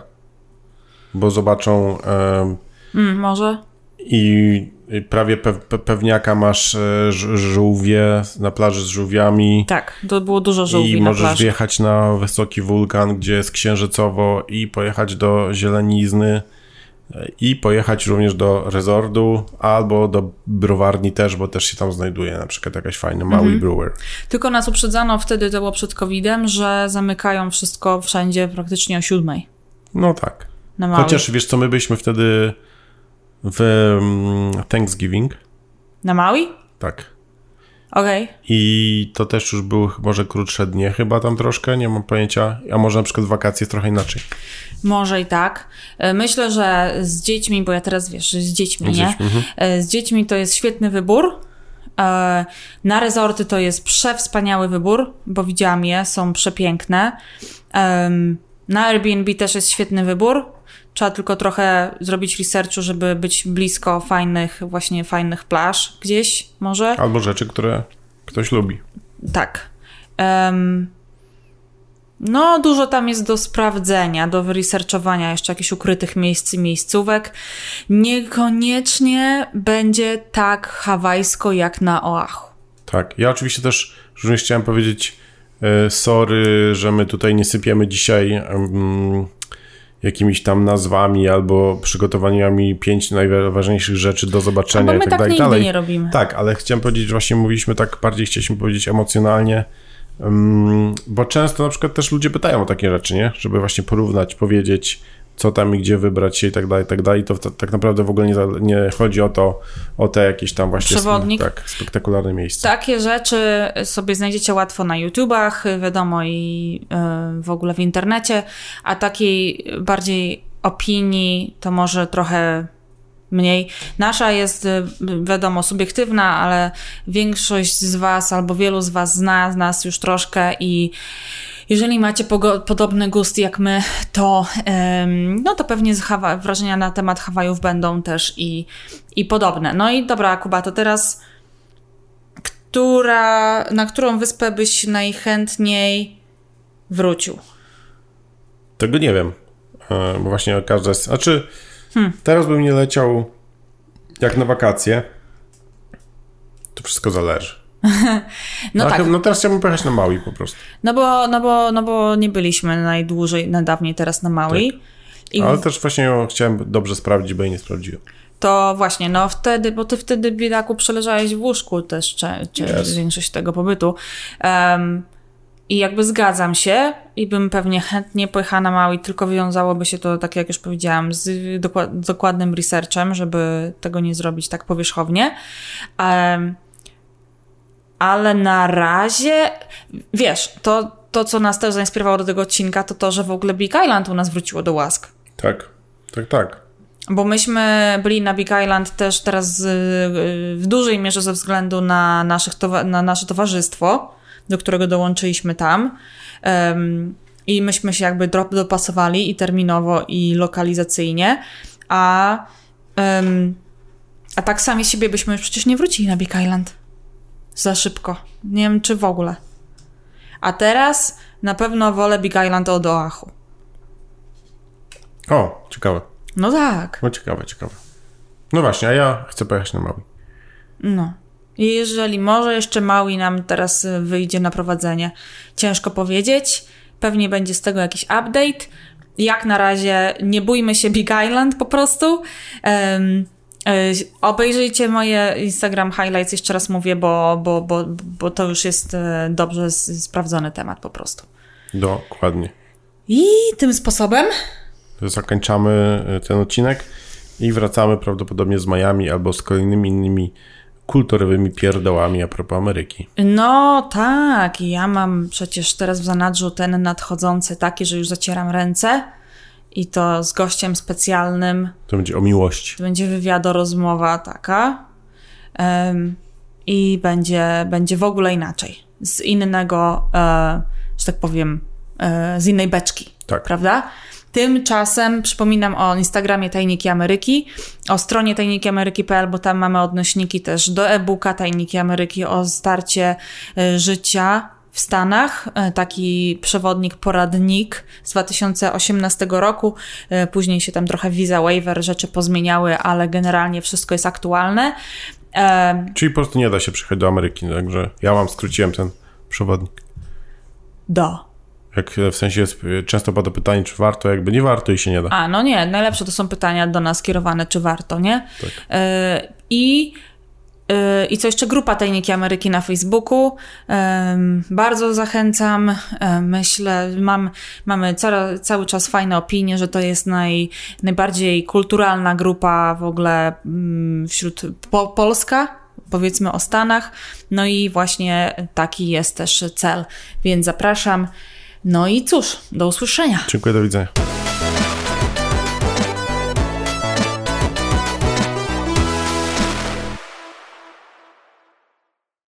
Bo zobaczą... E, mm, może. I prawie pe- pe- pewniaka masz e, ż- żółwie na plaży z żółwiami. Tak, to było dużo żółwi I na możesz plaży. wjechać na wysoki wulkan, gdzie jest księżycowo i pojechać do zielenizny. I pojechać również do resortu albo do browarni też, bo też się tam znajduje na przykład jakaś fajna Maui mm-hmm. Brewer. Tylko nas uprzedzano wtedy, to było przed kowidem, że zamykają wszystko wszędzie praktycznie o siódmej. No tak. Na Maui. Chociaż wiesz co, my byliśmy wtedy w um, Thanksgiving. Na Maui? Tak. Okej. Okay. I to też już były może krótsze dnie chyba tam troszkę, nie mam pojęcia. A może na przykład wakacje trochę inaczej. Może i tak. Myślę, że z dziećmi, bo ja teraz wiesz, z dziećmi, z nie? Dziećmi, mhm. Z dziećmi to jest świetny wybór. Na resorty to jest przewspaniały wybór, bo widziałam je, są przepiękne. Na Airbnb też jest świetny wybór. Trzeba tylko trochę zrobić researchu, żeby być blisko fajnych, właśnie fajnych plaż gdzieś może. Albo rzeczy, które ktoś lubi. Tak. Um, no, dużo tam jest do sprawdzenia, do wyresearchowania jeszcze jakichś ukrytych miejsc i miejscówek. Niekoniecznie będzie tak hawajsko jak na Oahu. Tak. Ja oczywiście też również chciałem powiedzieć e, sorry, że my tutaj nie sypiemy dzisiaj um, jakimiś tam nazwami albo przygotowaniami pięć najważniejszych rzeczy do zobaczenia i tak, tak dalej. Bo my tak nigdy nie robimy. Tak, ale chciałem powiedzieć, że właśnie mówiliśmy tak, bardziej chcieliśmy powiedzieć emocjonalnie, um, bo często na przykład też ludzie pytają o takie rzeczy, nie? Żeby właśnie porównać, powiedzieć, co tam i gdzie wybrać się i tak dalej, i tak dalej. To, to tak naprawdę w ogóle nie, nie chodzi o to, o te jakieś tam właśnie Przewodnik. Tak, spektakularne miejsca. Takie rzeczy sobie znajdziecie łatwo na YouTubach, wiadomo, i yy, w ogóle w internecie, a takiej bardziej opinii to może trochę mniej. Nasza jest, wiadomo, subiektywna, ale większość z was albo wielu z was zna nas już troszkę i jeżeli macie pogo- podobny gust jak my, to, ym, no to pewnie z Hawa- wrażenia na temat Hawajów będą też i, i podobne. No i dobra, Kuba, to teraz która, na którą wyspę byś najchętniej wrócił? Tego nie wiem, e, bo właśnie każda jest... Znaczy, hmm. teraz bym nie leciał jak na wakacje. To wszystko zależy. No, no tak. No teraz chciałbym pojechać na Maui po prostu. No bo, no bo, no bo nie byliśmy najdłużej, najdawniej teraz na Maui. Tak. I ale też właśnie ją chciałem dobrze sprawdzić, bo jej nie sprawdziłem. To właśnie, no wtedy, bo ty wtedy, biedaku, przeleżałeś w łóżku też czy, czy yes. większość tego pobytu. Um, I jakby zgadzam się i bym pewnie chętnie pojechała na Maui, tylko wiązałoby się to, tak jak już powiedziałam, z dokład- dokładnym researchem, żeby tego nie zrobić tak powierzchownie. Um, ale na razie, wiesz, to, to, co nas też zainspirowało do tego odcinka, to to, że w ogóle Big Island u nas wróciło do łask. Tak, tak, tak. Bo myśmy byli na Big Island też teraz w dużej mierze ze względu na, naszych towa- na nasze towarzystwo, do którego dołączyliśmy tam. Um, I myśmy się jakby dopasowali i terminowo, i lokalizacyjnie, a, um, a tak sami siebie byśmy już przecież nie wrócili na Big Island. Za szybko. Nie wiem, czy w ogóle. A teraz na pewno wolę Big Island od Oahu. O, ciekawe. No tak. No ciekawe, ciekawe. No właśnie, a ja chcę pojechać na Maui. No. I jeżeli może jeszcze Maui nam teraz wyjdzie na prowadzenie. Ciężko powiedzieć. Pewnie będzie z tego jakiś update. Jak na razie nie bójmy się Big Island po prostu. Um, obejrzyjcie moje Instagram highlights, jeszcze raz mówię, bo, bo, bo, bo to już jest dobrze sprawdzony temat po prostu. Dokładnie. I tym sposobem zakończamy ten odcinek i wracamy prawdopodobnie z Miami albo z kolejnymi innymi kulturowymi pierdołami a propos Ameryki. No tak, ja mam przecież teraz w zanadrzu ten nadchodzący taki, że już zacieram ręce i to z gościem specjalnym. To będzie o miłości. To będzie wywiadorozmowa taka um, i będzie, będzie w ogóle inaczej. Z innego, e, że tak powiem, e, z innej beczki, tak. Prawda? Tymczasem przypominam o Instagramie Tajniki Ameryki, o stronie tajniki ameryki kropka p l, bo tam mamy odnośniki też do e-booka Tajniki Ameryki o starcie życia w Stanach. Taki przewodnik, poradnik z dwa tysiące osiemnastego roku. Później się tam trochę visa waiver, rzeczy pozmieniały, ale generalnie wszystko jest aktualne. Czyli po prostu nie da się przyjechać do Ameryki, także ja wam skróciłem ten przewodnik. Do. Jak w sensie jest, często pada pytanie, czy warto, jakby nie warto i się nie da. A, no nie, najlepsze to są pytania do nas kierowane, czy warto, nie? Tak. Yy, I yy, i co jeszcze? Grupa Tajniki Ameryki na Facebooku. Yy, bardzo zachęcam. Yy, myślę, mam, mamy ca- cały czas fajne opinie, że to jest naj, najbardziej kulturalna grupa w ogóle yy, wśród po- Polska. Powiedzmy o Stanach. No i właśnie taki jest też cel. Więc zapraszam. No i cóż, do usłyszenia. Dziękuję, do widzenia.